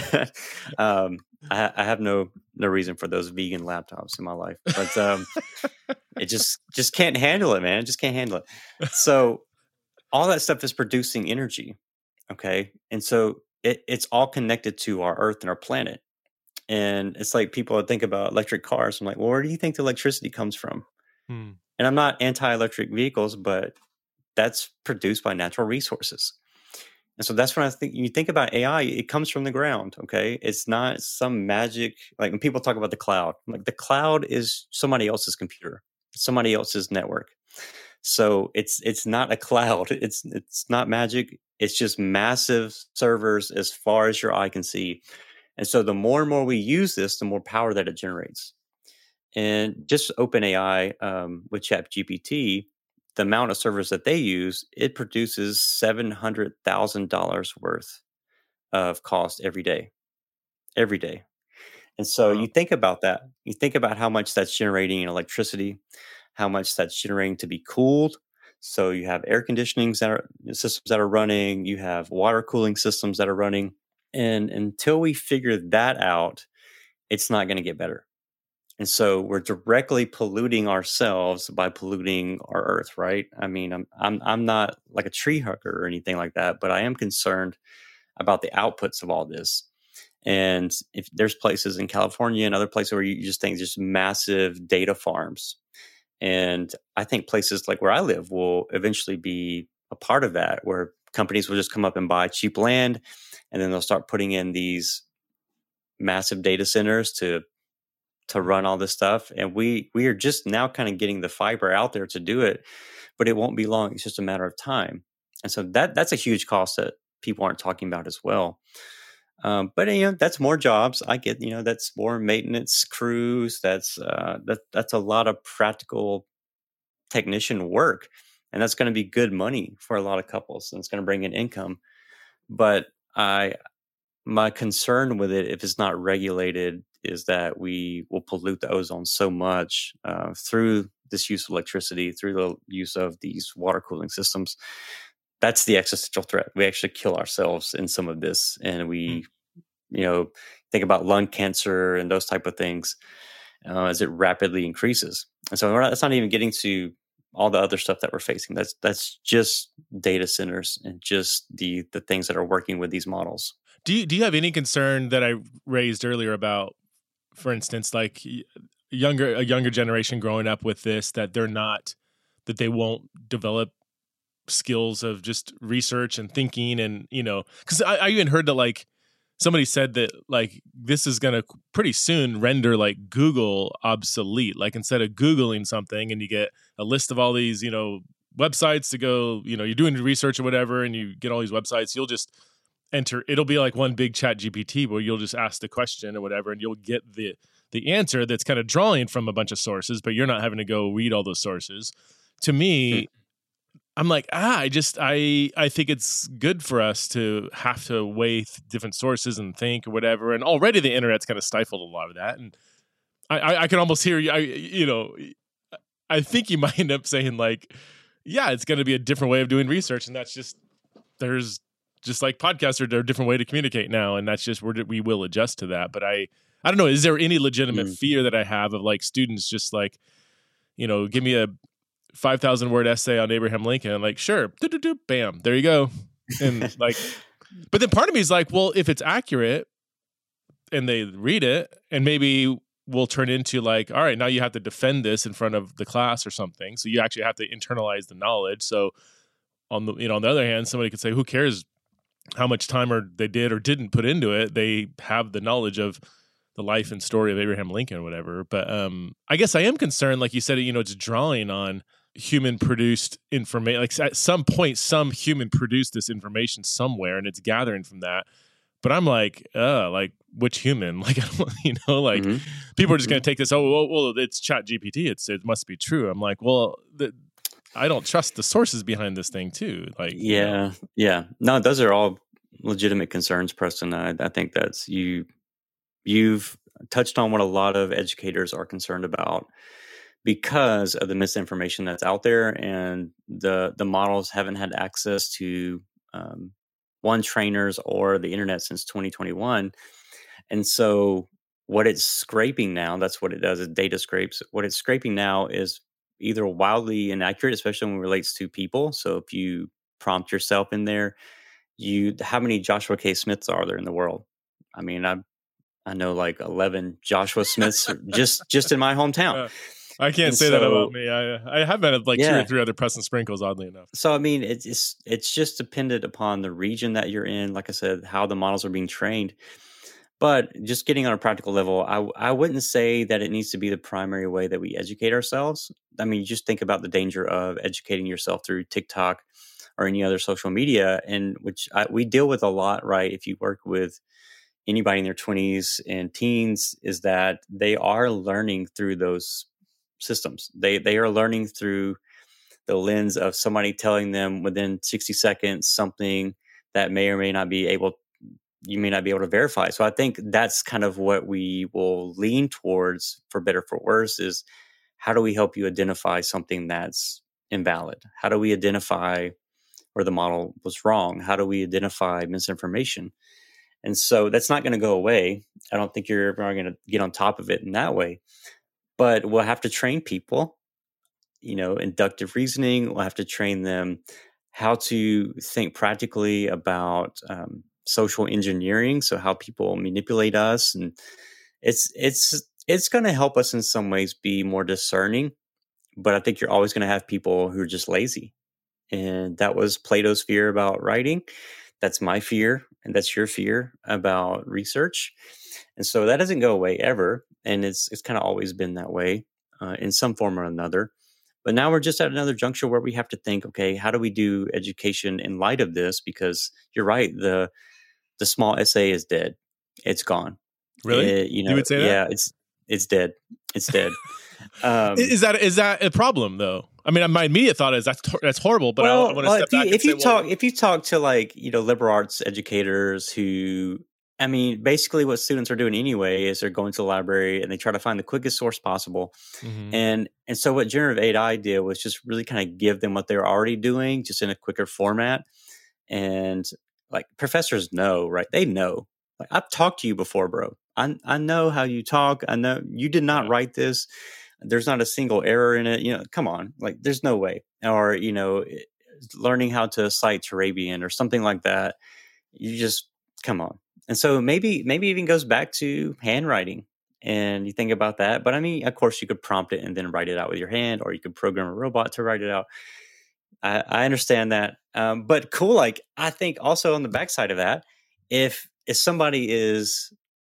um, I, I have no no reason for those vegan laptops in my life, but um, it just just can't handle it, man. It just can't handle it. So all that stuff is producing energy, okay, and so it, it's all connected to our Earth and our planet. And it's like people think about electric cars. I'm like, well, where do you think the electricity comes from? Hmm. And I'm not anti-electric vehicles, but that's produced by natural resources. And so that's when I think you think about A I, it comes from the ground. Okay. It's not some magic. Like when people talk about the cloud, like the cloud is somebody else's computer, somebody else's network. So it's it's not a cloud. It's it's not magic. It's just massive servers as far as your eye can see. And so the more and more we use this, the more power that it generates. And just OpenAI um, with ChatGPT, the amount of servers that they use, it produces seven hundred thousand dollars worth of cost every day, every day. And so wow. You think about that. You think about how much that's generating in electricity, how much that's generating to be cooled. So you have air conditioning that are, systems that are running, you have water cooling systems that are running. And until we figure that out, it's not going to get better. And so we're directly polluting ourselves by polluting our Earth, right? I mean, I'm I'm I'm not like a tree hugger or anything like that, but I am concerned about the outputs of all this. And if there's places in California and other places where you just think just massive data farms. And I think places like where I live will eventually be a part of that, where companies will just come up and buy cheap land, and then they'll start putting in these massive data centers to to run all this stuff. And we we are just now kind of getting the fiber out there to do it, but it won't be long. It's just a matter of time. And so that that's a huge cost that people aren't talking about as well. Um, but you know, that's more jobs. I get, you know, that's more maintenance crews. That's uh, that that's a lot of practical technician work, and that's going to be good money for a lot of couples, and it's going to bring in income. But I, my concern with it, if it's not regulated, is that we will pollute the ozone so much uh, through this use of electricity, through the use of these water cooling systems. That's the existential threat. We actually kill ourselves in some of this, and we, mm. you know, think about lung cancer and those type of things uh, as it rapidly increases. And so we're not, that's not even getting to all the other stuff that we're facing. That's that's just data centers and just the the things that are working with these models. Do you do you have any concern that I raised earlier about, for instance, like younger a younger generation growing up with this, that they're not, that they won't develop skills of just research and thinking, and you know, because I, I even heard that like somebody said that like this is going to pretty soon render like Google obsolete. Like instead of Googling something and you get a list of all these, you know, websites to go, you know, you're doing research or whatever, and you get all these websites, you'll just enter, it'll be like one big Chat G P T where you'll just ask the question or whatever, and you'll get the the answer that's kind of drawing from a bunch of sources, but you're not having to go read all those sources. To me, hmm. I'm like, ah, I just, I, I think it's good for us to have to weigh th- different sources and think or whatever. And already the internet's kind of stifled a lot of that. And I, I, I can almost hear you, I, you know, I think you might end up saying like, yeah, it's going to be a different way of doing research. And that's just, there's just like podcasts are a different way to communicate now. And that's just, we're, we will adjust to that. But I, I don't know, is there any legitimate mm. fear that I have of like students just like, you know, give me a five thousand word essay on Abraham Lincoln, and like, sure, doo-doo-doo, bam, there you go. And like, but then part of me is like, well, if it's accurate and they read it, and maybe we'll turn into like, all right, now you have to defend this in front of the class or something. So you actually have to internalize the knowledge. So on the, you know, on the other hand, somebody could say, who cares how much time or they did or didn't put into it? They have the knowledge of the life and story of Abraham Lincoln or whatever. But um, I guess I am concerned, like you said, you know, it's drawing on human produced information. Like at some point, some human produced this information somewhere, and it's gathering from that. But I'm like, uh, like which human? Like, I don't, you know, like mm-hmm. people are just going to take this. Oh, well, well, it's Chat G P T. It's it must be true. I'm like, well, the, I don't trust the sources behind this thing too. Like, yeah, you know. yeah, no, those are all legitimate concerns, Preston. I, I think that's you. You've touched on what a lot of educators are concerned about, because of the misinformation that's out there, and the the models haven't had access to um, one trainers or the internet since twenty twenty-one. And so what it's scraping now, that's what it does, is data scrapes. What it's scraping now is either wildly inaccurate, especially when it relates to people. So if you prompt yourself in there, you how many Joshua K. Smiths are there in the world? I mean, I I know like eleven Joshua Smiths just just in my hometown. Uh. I can't and say so, that about me. I I have met like yeah. two or three other Preston Sprinkles, oddly enough. So I mean, it's, it's it's just dependent upon the region that you're in. Like I said, how the models are being trained. But just getting on a practical level, I I wouldn't say that it needs to be the primary way that we educate ourselves. I mean, just think about the danger of educating yourself through TikTok or any other social media, and which I, we deal with a lot, right? If you work with anybody in their twenties and teens, is that they are learning through those systems. They they are learning through the lens of somebody telling them within sixty seconds something that may or may not be able, you may not be able to verify. So I think that's kind of what we will lean towards, for better or for worse, is how do we help you identify something that's invalid? How do we identify where the model was wrong? How do we identify misinformation? And so that's not going to go away. I don't think you're ever going to get on top of it in that way. But we'll have to train people, you know, inductive reasoning. We'll have to train them how to think practically about um, social engineering, so how people manipulate us, and it's it's it's going to help us in some ways be more discerning. But I think you're always going to have people who are just lazy, and that was Plato's fear about writing. That's my fear, and that's your fear about research. And so that doesn't go away ever, and it's it's kind of always been that way uh, in some form or another. But now we're just at another juncture where we have to think, okay, how do we do education in light of this? Because you're right, the the small essay is dead. It's gone. Really? It, you know, you would say that? Yeah, it's it's dead. It's dead. Um, is that is that a problem though? I mean, my immediate thought is that's that's horrible. But well, I, I want to well, step if you, back. If and you say, talk, well, if you talk to like you know liberal arts educators who, I mean, basically what students are doing anyway is they're going to the library and they try to find the quickest source possible. Mm-hmm. And and so what generative A I did was just really kind of give them what they're already doing, just in a quicker format. And like professors know, right? They know. Like I've talked to you before, bro. I I know how you talk. I know you did not yeah. write this. There's not a single error in it. You know, come on. Like there's no way. Or, you know, learning how to cite Turabian or something like that. You just come on. And so maybe maybe even goes back to handwriting. And you think about that. But I mean, of course, you could prompt it and then write it out with your hand, or you could program a robot to write it out. I, I understand that. Um, but cool. Like I think also on the backside of that, if if somebody is,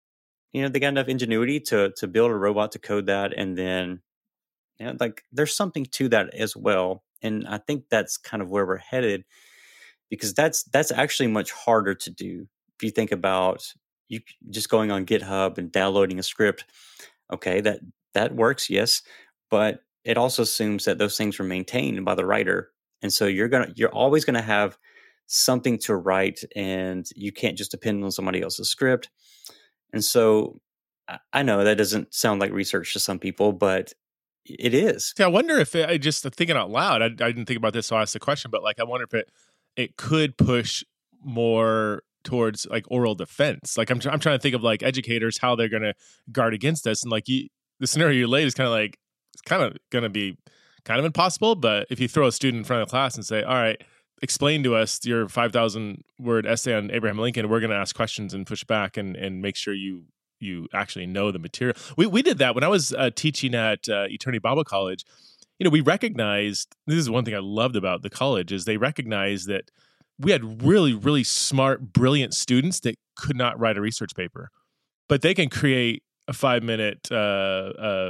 you know, they got enough ingenuity to to build a robot to code that, and then, you know, like there's something to that as well. And I think that's kind of where we're headed, because that's that's actually much harder to do. If you think about you just going on GitHub and downloading a script, okay, that that works, yes, but it also assumes that those things are maintained by the writer, and so you're gonna you're always gonna have something to write, and you can't just depend on somebody else's script. And so I know that doesn't sound like research to some people, but it is. See, I wonder if it, I just thinking out loud, I, I didn't think about this, so I asked the question, but like, I wonder if it, it could push more towards like oral defense. Like I'm, I'm trying to think of like educators, how they're going to guard against this. And like you, the scenario you laid is kind of like, it's kind of going to be kind of impossible. But if you throw a student in front of the class and say, all right, explain to us your five thousand word essay on Abraham Lincoln, we're going to ask questions and push back and, and make sure you, you actually know the material. We we did that when I was uh, teaching at uh, Eternity Bible College. You know, we recognized, this is one thing I loved about the college, is they recognized that we had really, really smart, brilliant students that could not write a research paper, but they can create a five minute uh, uh,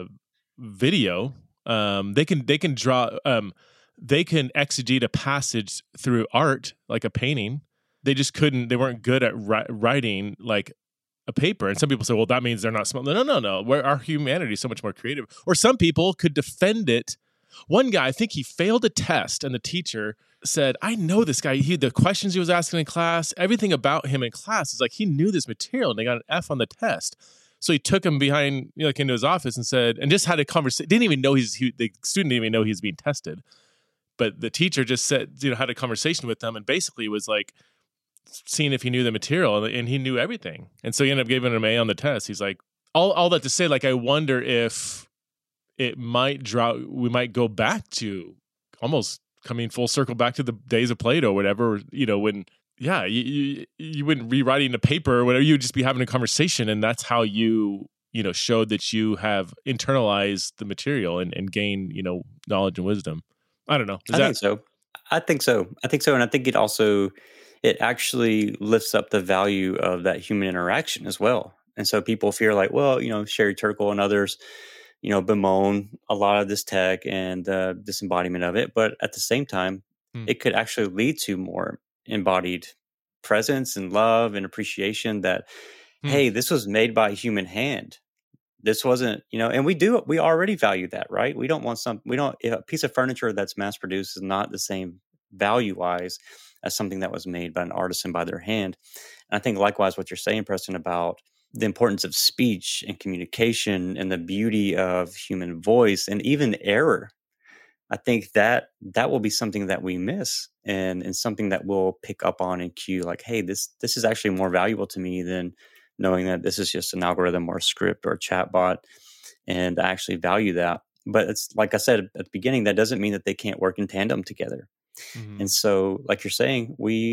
video. Um, they can they can draw. Um, they can exegete a passage through art, like a painting. They just couldn't. They weren't good at ri- writing like a paper. And some people say, well, that means they're not smart. No, no, no, no. Where our humanity is so much more creative. Or some people could defend it. One guy, I think he failed a test, and the teacher said, I know this guy. He the questions he was asking in class, everything about him in class is like he knew this material, and they got an F on the test. So he took him behind, you know, like into his office and said, and just had a conversation. Didn't even know he's he, the student didn't even know he's being tested. But the teacher just said, you know, had a conversation with them, and basically was like seeing if he knew the material, and he knew everything. And so he ended up giving him an A on the test. He's like, all all that to say, like, I wonder if it might draw, we might go back to almost coming full circle back to the days of Plato or whatever, you know, when, yeah, you, you, you wouldn't be writing a paper or whatever, you would just be having a conversation, and that's how you, you know, showed that you have internalized the material and, and gain, you know, knowledge and wisdom. I don't know. Is I that- think so. I think so. I think so. And I think it also, it actually lifts up the value of that human interaction as well. And so people fear like, well, you know, Sherry Turkle and others, you know, bemoan a lot of this tech and uh, disembodiment of it. But at the same time, hmm. it could actually lead to more embodied presence and love and appreciation that, hmm. hey, this was made by a human hand. This wasn't, you know, and we do, we already value that, right? We don't want some, we don't, a piece of furniture that's mass produced is not the same value wise as something that was made by an artisan by their hand. And I think likewise what you're saying, Preston, about the importance of speech and communication and the beauty of human voice and even error, I think that that will be something that we miss, and, and something that we'll pick up on and cue like, hey, this this is actually more valuable to me than knowing that this is just an algorithm or a script or a chat bot, and I actually value that. But it's like I said at the beginning, that doesn't mean that they can't work in tandem together. Mm-hmm. And so, like you're saying, we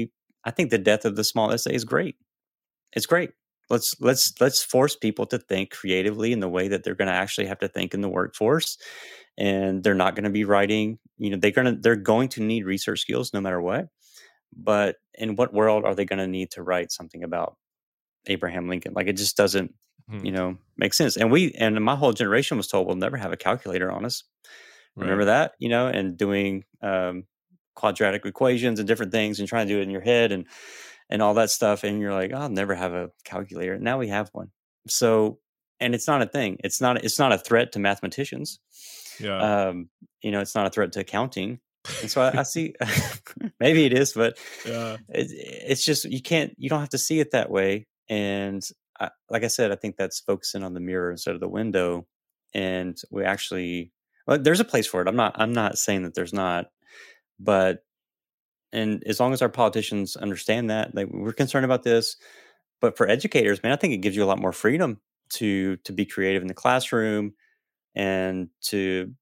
I think the death of the small essay is great. It's great. Let's let's let's force people to think creatively in the way that they're going to actually have to think in the workforce, and they're not going to be writing. You know, they're gonna they're going to need research skills no matter what. But in what world are they going to need to write something about Abraham Lincoln? Like, it just doesn't, Hmm. you know, make sense. And we and my whole generation was told we'll never have a calculator on us. Remember Right. that? You know, and doing um, quadratic equations and different things and trying to do it in your head and and all that stuff. And you're like, oh, I'll never have a calculator. Now we have one. So, and it's not a thing. It's not. It's not a threat to mathematicians. Yeah. Um, you know, it's not a threat to accounting. And so I, I see. Maybe it is, but Yeah. it, it's just you can't. You don't have to see it that way. And I, like I said, I think that's focusing on the mirror instead of the window. And we actually, well, there's a place for it. I'm not. I'm not saying that there's not, but and as long as our politicians understand that, like, we're concerned about this. But for educators, man, I think it gives you a lot more freedom to to be creative in the classroom and to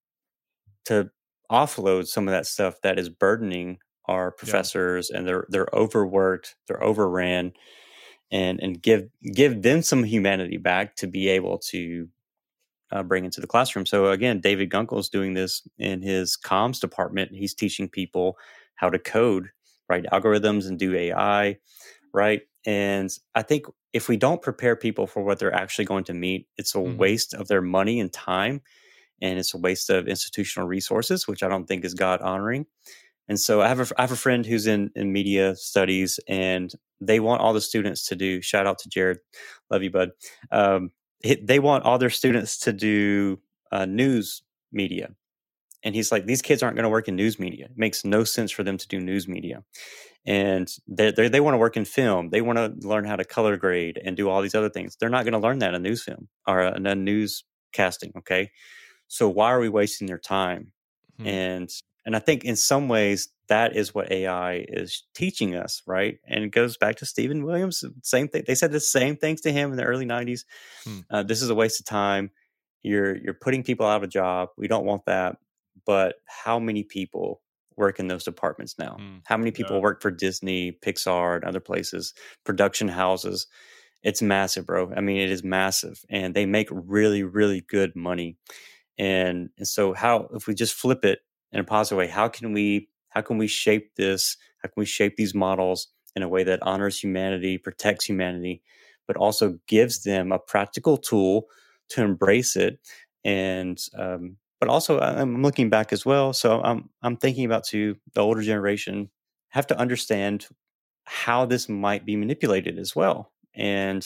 to offload some of that stuff that is burdening our Yeah. professors, and they're they're overworked, they're overran, and and give give them some humanity back to be able to uh, bring into the classroom. So again, David Gunkel is doing this in his comms department. He's teaching people how to code, write algorithms, and do A I, right? And I think if we don't prepare people for what they're actually going to meet, it's a Mhm. waste of their money and time, and it's a waste of institutional resources, which I don't think is God honoring. And so I have a, I have a friend who's in, in media studies, and they want all the students to do, shout out to Jared, love you, bud. Um, it, they want all their students to do uh, news media. And he's like, these kids aren't going to work in news media. It makes no sense for them to do news media. And they they want to work in film. They want to learn how to color grade and do all these other things. They're not going to learn that in news film or in a newscasting. Okay. So why are we wasting their time? Hmm. And and I think in some ways that is what A I is teaching us, right? And it goes back to Stephen Williams. Same thing. They said the same things to him in the early nineties. Hmm. Uh, this is a waste of time. You're you're putting people out of a job. We don't want that. But how many people work in those departments now? Hmm. How many people Yeah. work for Disney, Pixar, and other places, production houses? It's massive, bro. I mean, it is massive, and they make really, really good money. And, and so how, if we just flip it in a positive way, how can we, how can we shape this? How can we shape these models in a way that honors humanity, protects humanity, but also gives them a practical tool to embrace it? And, um, but also I'm looking back as well. So I'm, I'm thinking about to the older generation have to understand how this might be manipulated as well. And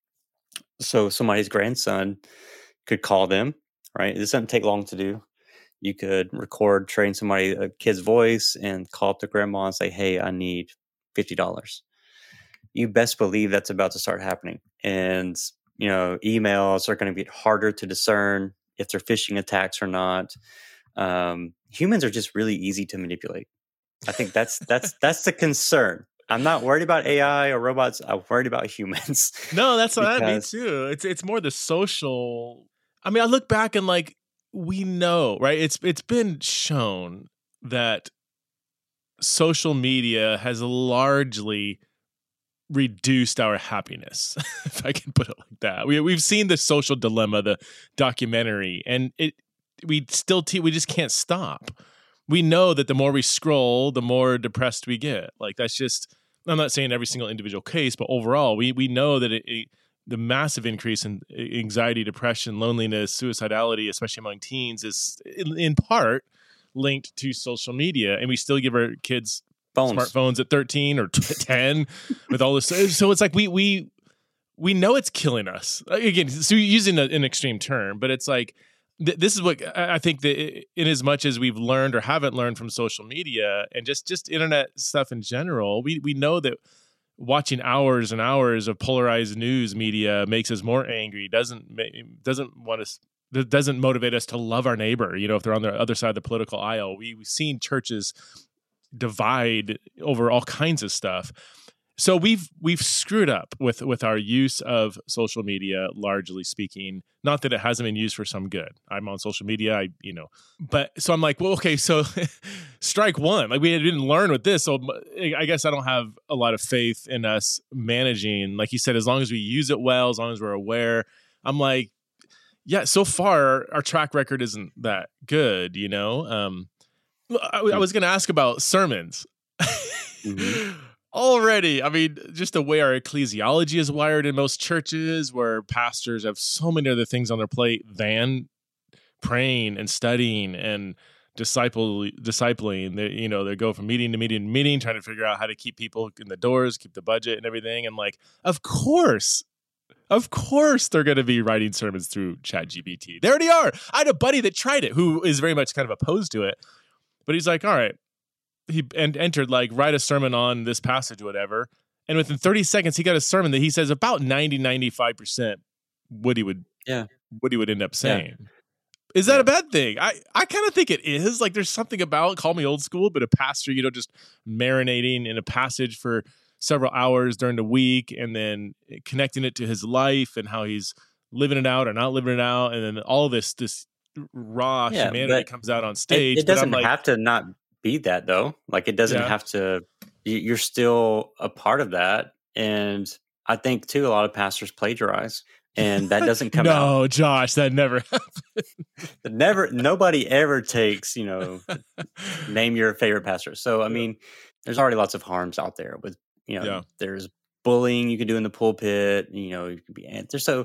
so somebody's grandson could call them, right? This doesn't take long to do. You could record, train somebody, a kid's voice, and call up to grandma and say, hey, I need fifty dollars. You best believe that's about to start happening. And, you know, emails are going to get harder to discern if they're phishing attacks or not. Um, humans are just really easy to manipulate. I think that's that's that's the concern. I'm not worried about A I or robots. I'm worried about humans. No, that's what me because too. It's it's more the social. I mean, I look back and like we know, right? It's it's been shown that social media has largely reduced our happiness, if I can put it like that. We we've seen the Social Dilemma, the documentary, and it we still te- we just can't stop. We know that the more we scroll, the more depressed we get. Like that's just. I'm not saying every single individual case, but overall, we we know that it, it, the massive increase in anxiety, depression, loneliness, suicidality, especially among teens, is in, in part linked to social media, and we still give our kids phones. smartphones at thirteen or ten with all this. So it's like we we we know it's killing us. Again, so using a, an extreme term, but it's like th- this is what I think that in as much as we've learned or haven't learned from social media and just just internet stuff in general, we we know that watching hours and hours of polarized news media makes us more angry. Doesn't doesn't want us. That doesn't motivate us to love our neighbor. You know, if they're on the other side of the political aisle, we we've seen churches divide over all kinds of stuff. So we've we've screwed up with with our use of social media, largely speaking. Not that it hasn't been used for some good. I'm on social media, I you know, but so I'm like, well, okay, so strike one. Like we didn't learn with this, so I guess I don't have a lot of faith in us managing. Like you said, as long as we use it well, as long as we're aware. I'm like, yeah. So far, our track record isn't that good. You know, um, I, I was going to ask about sermons. Mm-hmm. Already, I mean, just the way our ecclesiology is wired in most churches, where pastors have so many other things on their plate than praying and studying and disciple discipling. They, you know, they go from meeting to meeting to meeting, trying to figure out how to keep people in the doors, keep the budget and everything. And like, of course, of course, they're going to be writing sermons through ChatGPT. They already are. I had a buddy that tried it who is very much kind of opposed to it, but he's like, all right. He and entered like write a sermon on this passage or whatever, and within thirty seconds he got a sermon that he says about ninety, ninety-five percent what he would yeah what he would end up saying. Yeah. Is that yeah. a bad thing? I, I kind of think it is. Like there's something about, call me old school, but a pastor, you know, just marinating in a passage for several hours during the week and then connecting it to his life and how he's living it out or not living it out, and then all this this raw yeah, humanity comes out on stage. It, it doesn't like, have to not be that though. Like it doesn't yeah. have to, you're still a part of that. And I think too, a lot of pastors plagiarize and that doesn't come no, out. No, Josh, that never happened. never, nobody ever takes, you know, name your favorite pastor. So, I mean, there's already lots of harms out there with, you know, yeah. there's bullying you can do in the pulpit, you know, you can be answered. So,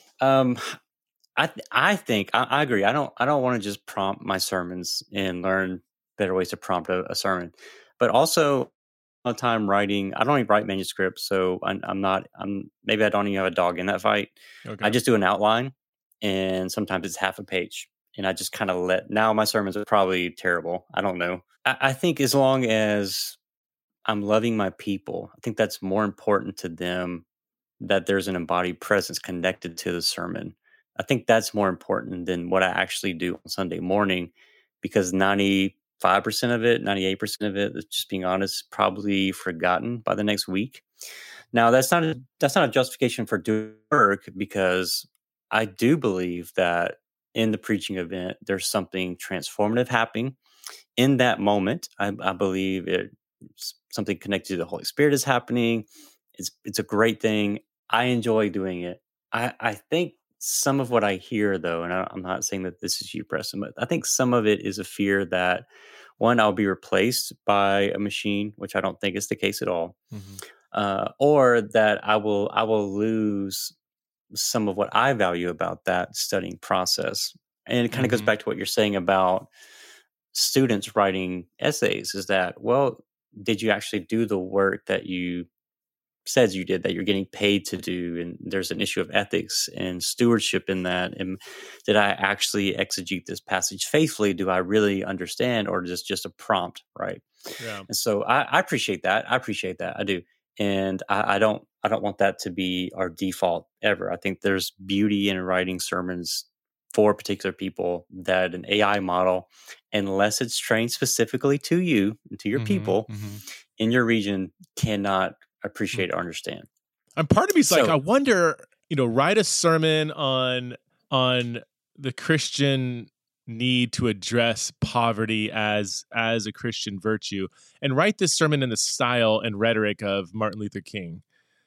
um, I, th- I think I, I agree. I don't, I don't want to just prompt my sermons and learn better ways to prompt a, a sermon, but also a time writing. I don't even write manuscripts, so I'm, I'm not. I'm maybe I don't even have a dog in that fight. Okay. I just do an outline, and sometimes it's half a page, and I just kind of let. Now my sermons are probably terrible. I don't know. I, I think as long as I'm loving my people, I think that's more important to them. That there's an embodied presence connected to the sermon. I think that's more important than what I actually do on Sunday morning, because ninety. Five percent of it, ninety-eight percent of it, just being honest, probably forgotten by the next week. Now, that's not a, that's not a justification for doing work, because I do believe that in the preaching event, there's something transformative happening in that moment. I, I believe it's something connected to the Holy Spirit is happening. It's it's a great thing. I enjoy doing it. I, I think some of what I hear, though, and I, I'm not saying that this is you, Preston, but I think some of it is a fear that, one, I'll be replaced by a machine, which I don't think is the case at all, mm-hmm. uh, or that I will I will lose some of what I value about that studying process. And it kind of mm-hmm. goes back to what you're saying about students writing essays, is that, well, did you actually do the work that you says you did, that you're getting paid to do? And there's an issue of ethics and stewardship in that. And did I actually exegete this passage faithfully? Do I really understand, or just just a prompt, right? Yeah. And so I, I appreciate that. I appreciate that. I do. And I, I don't I don't want that to be our default ever. I think there's beauty in writing sermons for particular people that an A I model, unless it's trained specifically to you and to your mm-hmm, people mm-hmm. in your region, cannot appreciate or understand. And part of me's so, like, I wonder, you know, write a sermon on on the Christian need to address poverty as as a Christian virtue, and write this sermon in the style and rhetoric of Martin Luther King.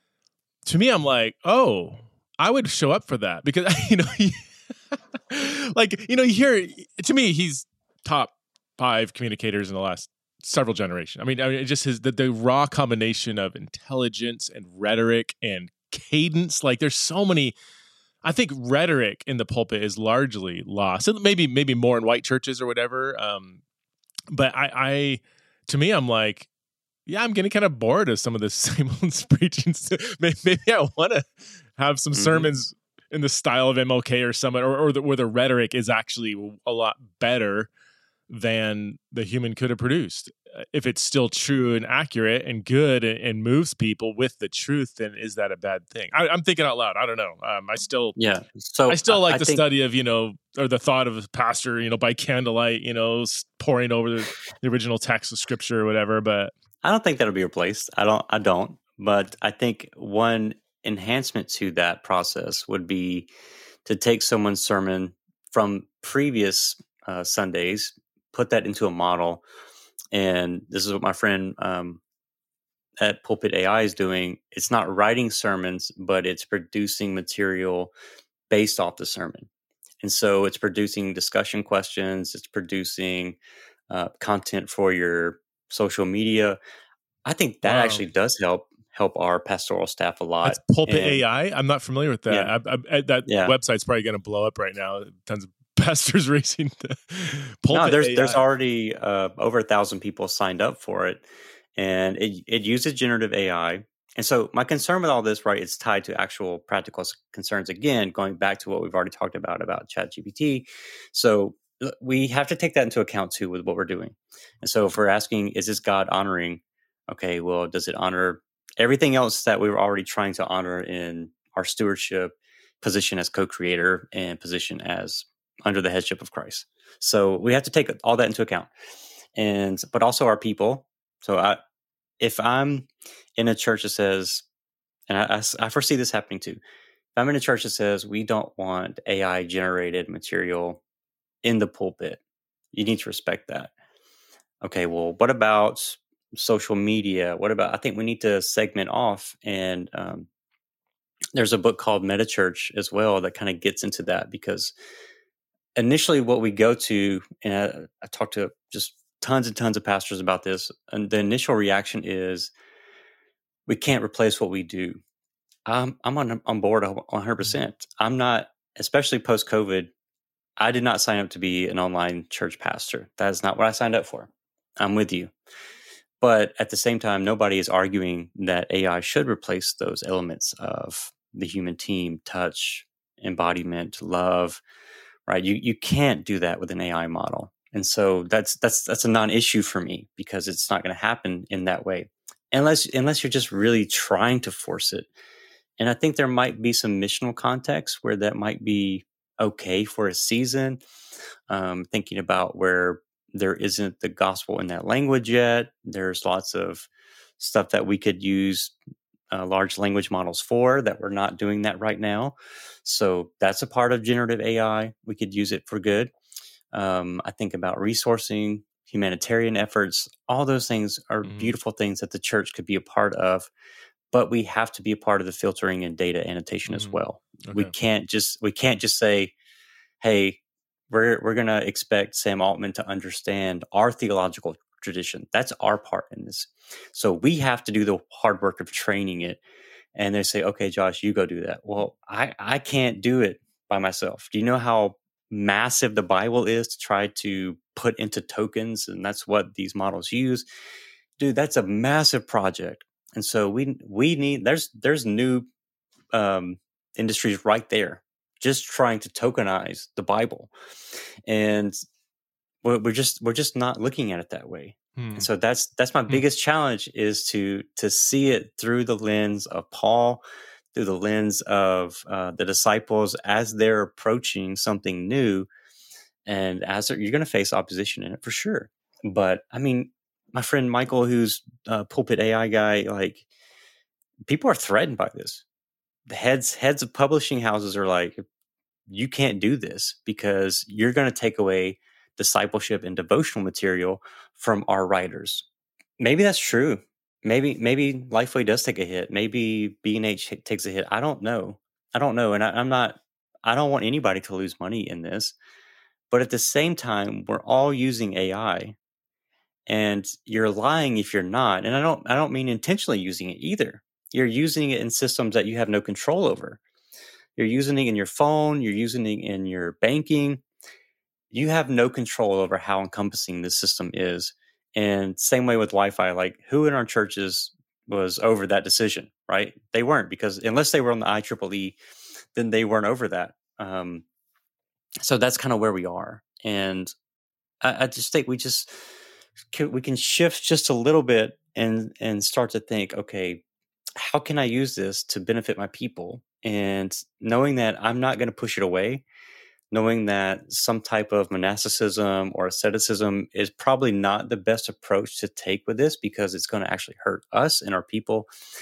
To me, I'm like, oh, I would show up for that, because you know, he, like you know, you hear, to me, he's top five communicators in the last several generations. I mean, I mean, just his the, the raw combination of intelligence and rhetoric and cadence. Like, there's so many. I think rhetoric in the pulpit is largely lost. Maybe maybe more in white churches or whatever. Um, but I, I, to me, I'm like, yeah, I'm getting kind of bored of some of the same old preaching. Maybe I want to have some mm-hmm. sermons in the style of M L K or someone, or, or the, where the rhetoric is actually a lot better than the human could have produced. If it's still true and accurate and good and, and moves people with the truth, then is that a bad thing? I, I'm thinking out loud. I don't know. Um, I still, yeah. So I still like I, I the think, study of, you know, or the thought of a pastor, you know, by candlelight, you know, poring over the, the original text of scripture or whatever. But I don't think that'll be replaced. I don't. I don't. But I think one enhancement to that process would be to take someone's sermon from previous uh, Sundays, put that into a model. And this is what my friend um, at Pulpit A I is doing. It's not writing sermons, but it's producing material based off the sermon. And so it's producing discussion questions, it's producing uh, content for your social media. I think that Wow. actually does help help our pastoral staff a lot. That's Pulpit And, A I. I'm not familiar with that. Yeah. I, I, I, that Yeah. website's probably going to blow up right now. Tons of pastors racing to Pulpit No, there's A I. there's already uh, over a thousand people signed up for it, and it it uses generative A I. And so my concern with all this, right, it's tied to actual practical s- concerns. Again, going back to what we've already talked about about ChatGPT. So l- we have to take that into account too with what we're doing. And so if we're asking, is this God honoring? Okay, well, does it honor everything else that we were already trying to honor in our stewardship position as co-creator and position as under the headship of Christ? So we have to take all that into account, and but also our people. So I, if I'm in a church that says, and I, I s- I foresee this happening too. If I'm in a church that says we don't want A I generated material in the pulpit, you need to respect that. Okay, well, what about social media? What about? I think we need to segment off, and um, there's a book called Meta Church as well that kind of gets into that, because initially what we go to, and I, I talked to just tons and tons of pastors about this, and the initial reaction is we can't replace what we do. I'm I'm on on board one hundred percent. I'm not, especially post COVID. I did not sign up to be an online church pastor. That is not what I signed up for. I'm with you. But at the same time, nobody is arguing that A I should replace those elements of the human team, touch, embodiment, love, right? You you can't do that with an A I model. And so that's that's that's a non-issue for me, because it's not going to happen in that way. Unless unless you're just really trying to force it. And I think there might be some missional context where that might be okay for a season. Um, thinking about where there isn't the gospel in that language yet. There's lots of stuff that we could use uh, large language models for that we're not doing that right now. So that's a part of generative A I. We could use it for good. Um, I think about resourcing, humanitarian efforts. All those things are Mhm. beautiful things that the church could be a part of. But we have to be a part of the filtering and data annotation as Mhm. well. We Okay. can't just we can't just say, "Hey, we're we're going to expect Sam Altman to understand our theological tradition." That's our part in this. So we have to do the hard work of training it. And they say, "Okay, Josh, you go do that." Well, I I can't do it by myself. Do you know how massive the Bible is to try to put into tokens? And that's what these models use. Dude, that's a massive project. And so we we need there's there's new um, industries right there just trying to tokenize the Bible, and we're, we're just we're just not looking at it that way. Hmm. And so that's that's my Hmm. biggest challenge, is to to see it through the lens of Paul, through the lens of uh, the disciples as they're approaching something new, and as they're- you're going to face opposition in it for sure. But I mean, my friend Michael, who's a pulpit A I guy, like, people are threatened by this. The heads heads of publishing houses are like, you can't do this because you're going to take away discipleship and devotional material from our writers. Maybe that's true. Maybe maybe Lifeway does take a hit. Maybe B and H takes a hit. I don't know. I don't know. And I, I'm not. I don't want anybody to lose money in this. But at the same time, we're all using A I, and you're lying if you're not. And I don't. I don't mean intentionally using it either. You're using it in systems that you have no control over. You're using it in your phone. You're using it in your banking. You have no control over how encompassing this system is. And same way with Wi-Fi. Like, who in our churches was over that decision, right? They weren't, because unless they were on the I triple E, then they weren't over that. Um, so that's kind of where we are. And I, I just think we just can, we can shift just a little bit and and start to think, okay, how can I use this to benefit my people? And knowing that I'm not going to push it away, knowing that some type of monasticism or asceticism is probably not the best approach to take with this, because it's going to actually hurt us and our people.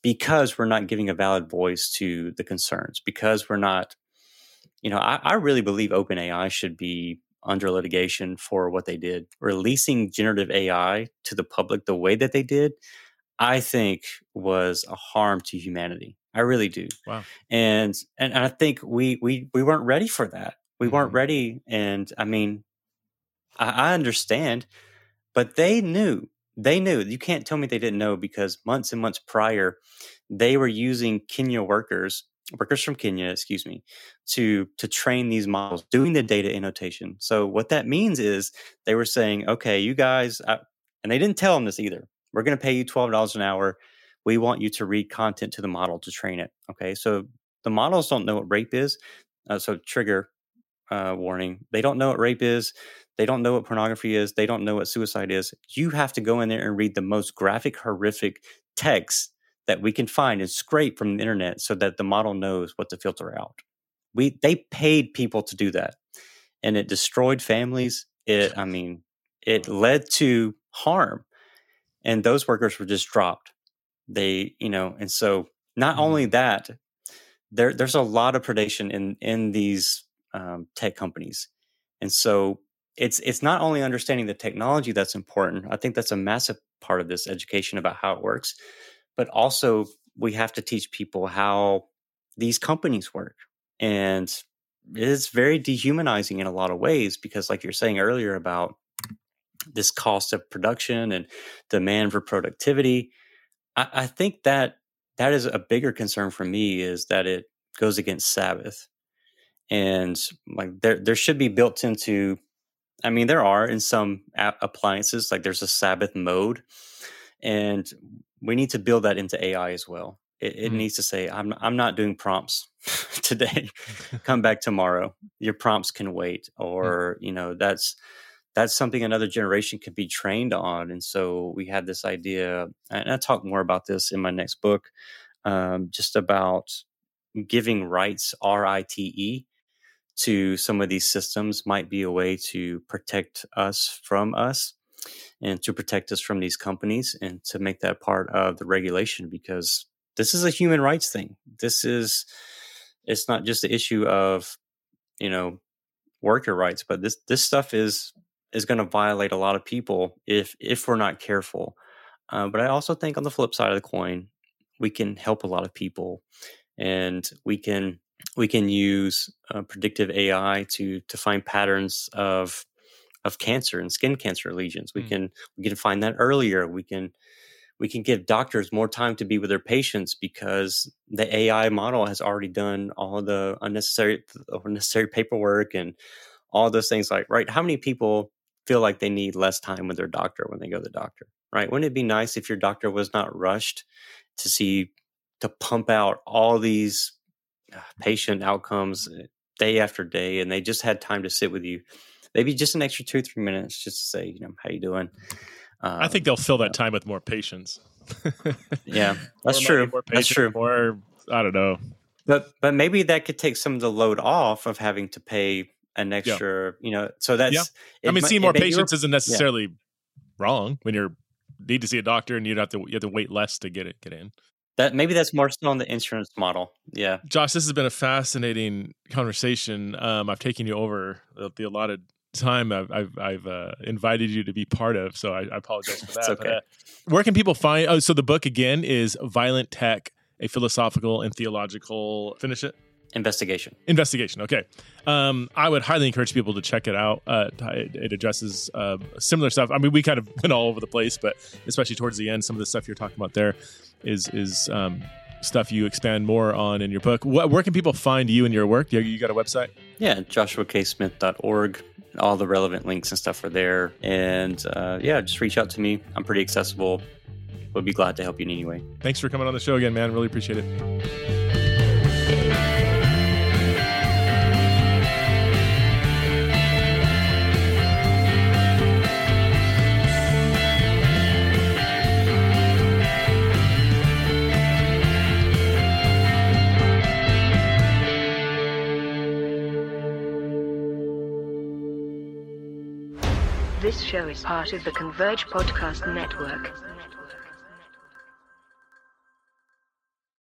because we're not giving a valid voice to the concerns, because we're not, you know, I, I really believe OpenAI should be under litigation for what they did. Releasing generative A I to the public the way that they did, I think was a harm to humanity. I really do. Wow. And and I think we we we weren't ready for that. We mm-hmm. weren't ready. And I mean, I, I understand, but they knew. They knew. You can't tell me they didn't know, because months and months prior, they were using Kenya workers, workers from Kenya, excuse me, to to train these models, doing the data annotation. So what that means is they were saying, okay, you guys, I, and they didn't tell them this either. We're going to pay you twelve dollars an hour. We want you to read content to the model to train it. Okay, so the models don't know what rape is. Uh, so trigger uh, warning. They don't know what rape is. They don't know what pornography is. They don't know what suicide is. You have to go in there and read the most graphic, horrific text that we can find and scrape from the internet so that the model knows what to filter out. We They paid people to do that. And it destroyed families. It, I mean, it led to harm. And those workers were just dropped. They, you know, and so not only that, there there's a lot of predation in in these um, tech companies, and so it's it's not only understanding the technology that's important. I think that's a massive part of this education about how it works, but also we have to teach people how these companies work, and it is very dehumanizing in a lot of ways, because, like you're saying earlier about this cost of production and demand for productivity. I, I think that that is a bigger concern for me, is that it goes against Sabbath. And like there, there should be built into, I mean, there are in some app appliances, like there's a Sabbath mode, and we need to build that into A I as well. It, it mm-hmm. needs to say, I'm, I'm not doing prompts today. Come back tomorrow. Your prompts can wait. Or, mm-hmm. you know, that's, that's something another generation could be trained on. And so we had this idea, and I talk more about this in my next book, um, just about giving rights, R I T E, to some of these systems might be a way to protect us from us, and to protect us from these companies, and to make that part of the regulation, because this is a human rights thing. This is, it's not just the issue of, you know, worker rights, but this, this stuff is, is going to violate a lot of people if if we're not careful. Uh, but I also think on the flip side of the coin, we can help a lot of people, and we can we can use uh, predictive A I to to find patterns of of cancer and skin cancer lesions. We mm. can we can find that earlier. We can we can give doctors more time to be with their patients, because the A I model has already done all of the unnecessary unnecessary paperwork and all those things. Like, right, how many people feel like they need less time with their doctor when they go to the doctor, right? Wouldn't it be nice if your doctor was not rushed to see, to pump out all these patient outcomes day after day, and they just had time to sit with you, maybe just an extra two, three minutes just to say, you know, how you doing? Um, I think they'll fill that time with more patients. Yeah, that's true. Money, more patience, that's true. More, I don't know. But, but maybe that could take some of the load off of having to pay an extra, yeah. you know, so that's, yeah. it, I mean, seeing more patients were, isn't necessarily yeah. wrong when you're need to see a doctor and you have to, you have to wait less to get it, get in. That maybe that's more so on the insurance model. Yeah. Josh, this has been a fascinating conversation. Um, I've taken you over the, the allotted time I've, I've, I've uh, invited you to be part of. So I, I apologize for that. It's okay. But, uh, where can people find, oh, so the book again is Violent Tech, a philosophical and theological, finish it? Investigation. Investigation. Okay. Um, I would highly encourage people to check it out. Uh, it, it addresses uh, similar stuff. I mean, we kind of went all over the place, but especially towards the end, some of the stuff you're talking about there is is um, stuff you expand more on in your book. What, where can people find you and your work? You, you got a website? Yeah, joshua k smith dot org. All the relevant links and stuff are there. And uh, yeah, just reach out to me. I'm pretty accessible. We'll be glad to help you in any way. Thanks for coming on the show again, man. Really appreciate it. This show is part of the Converge Podcast Network.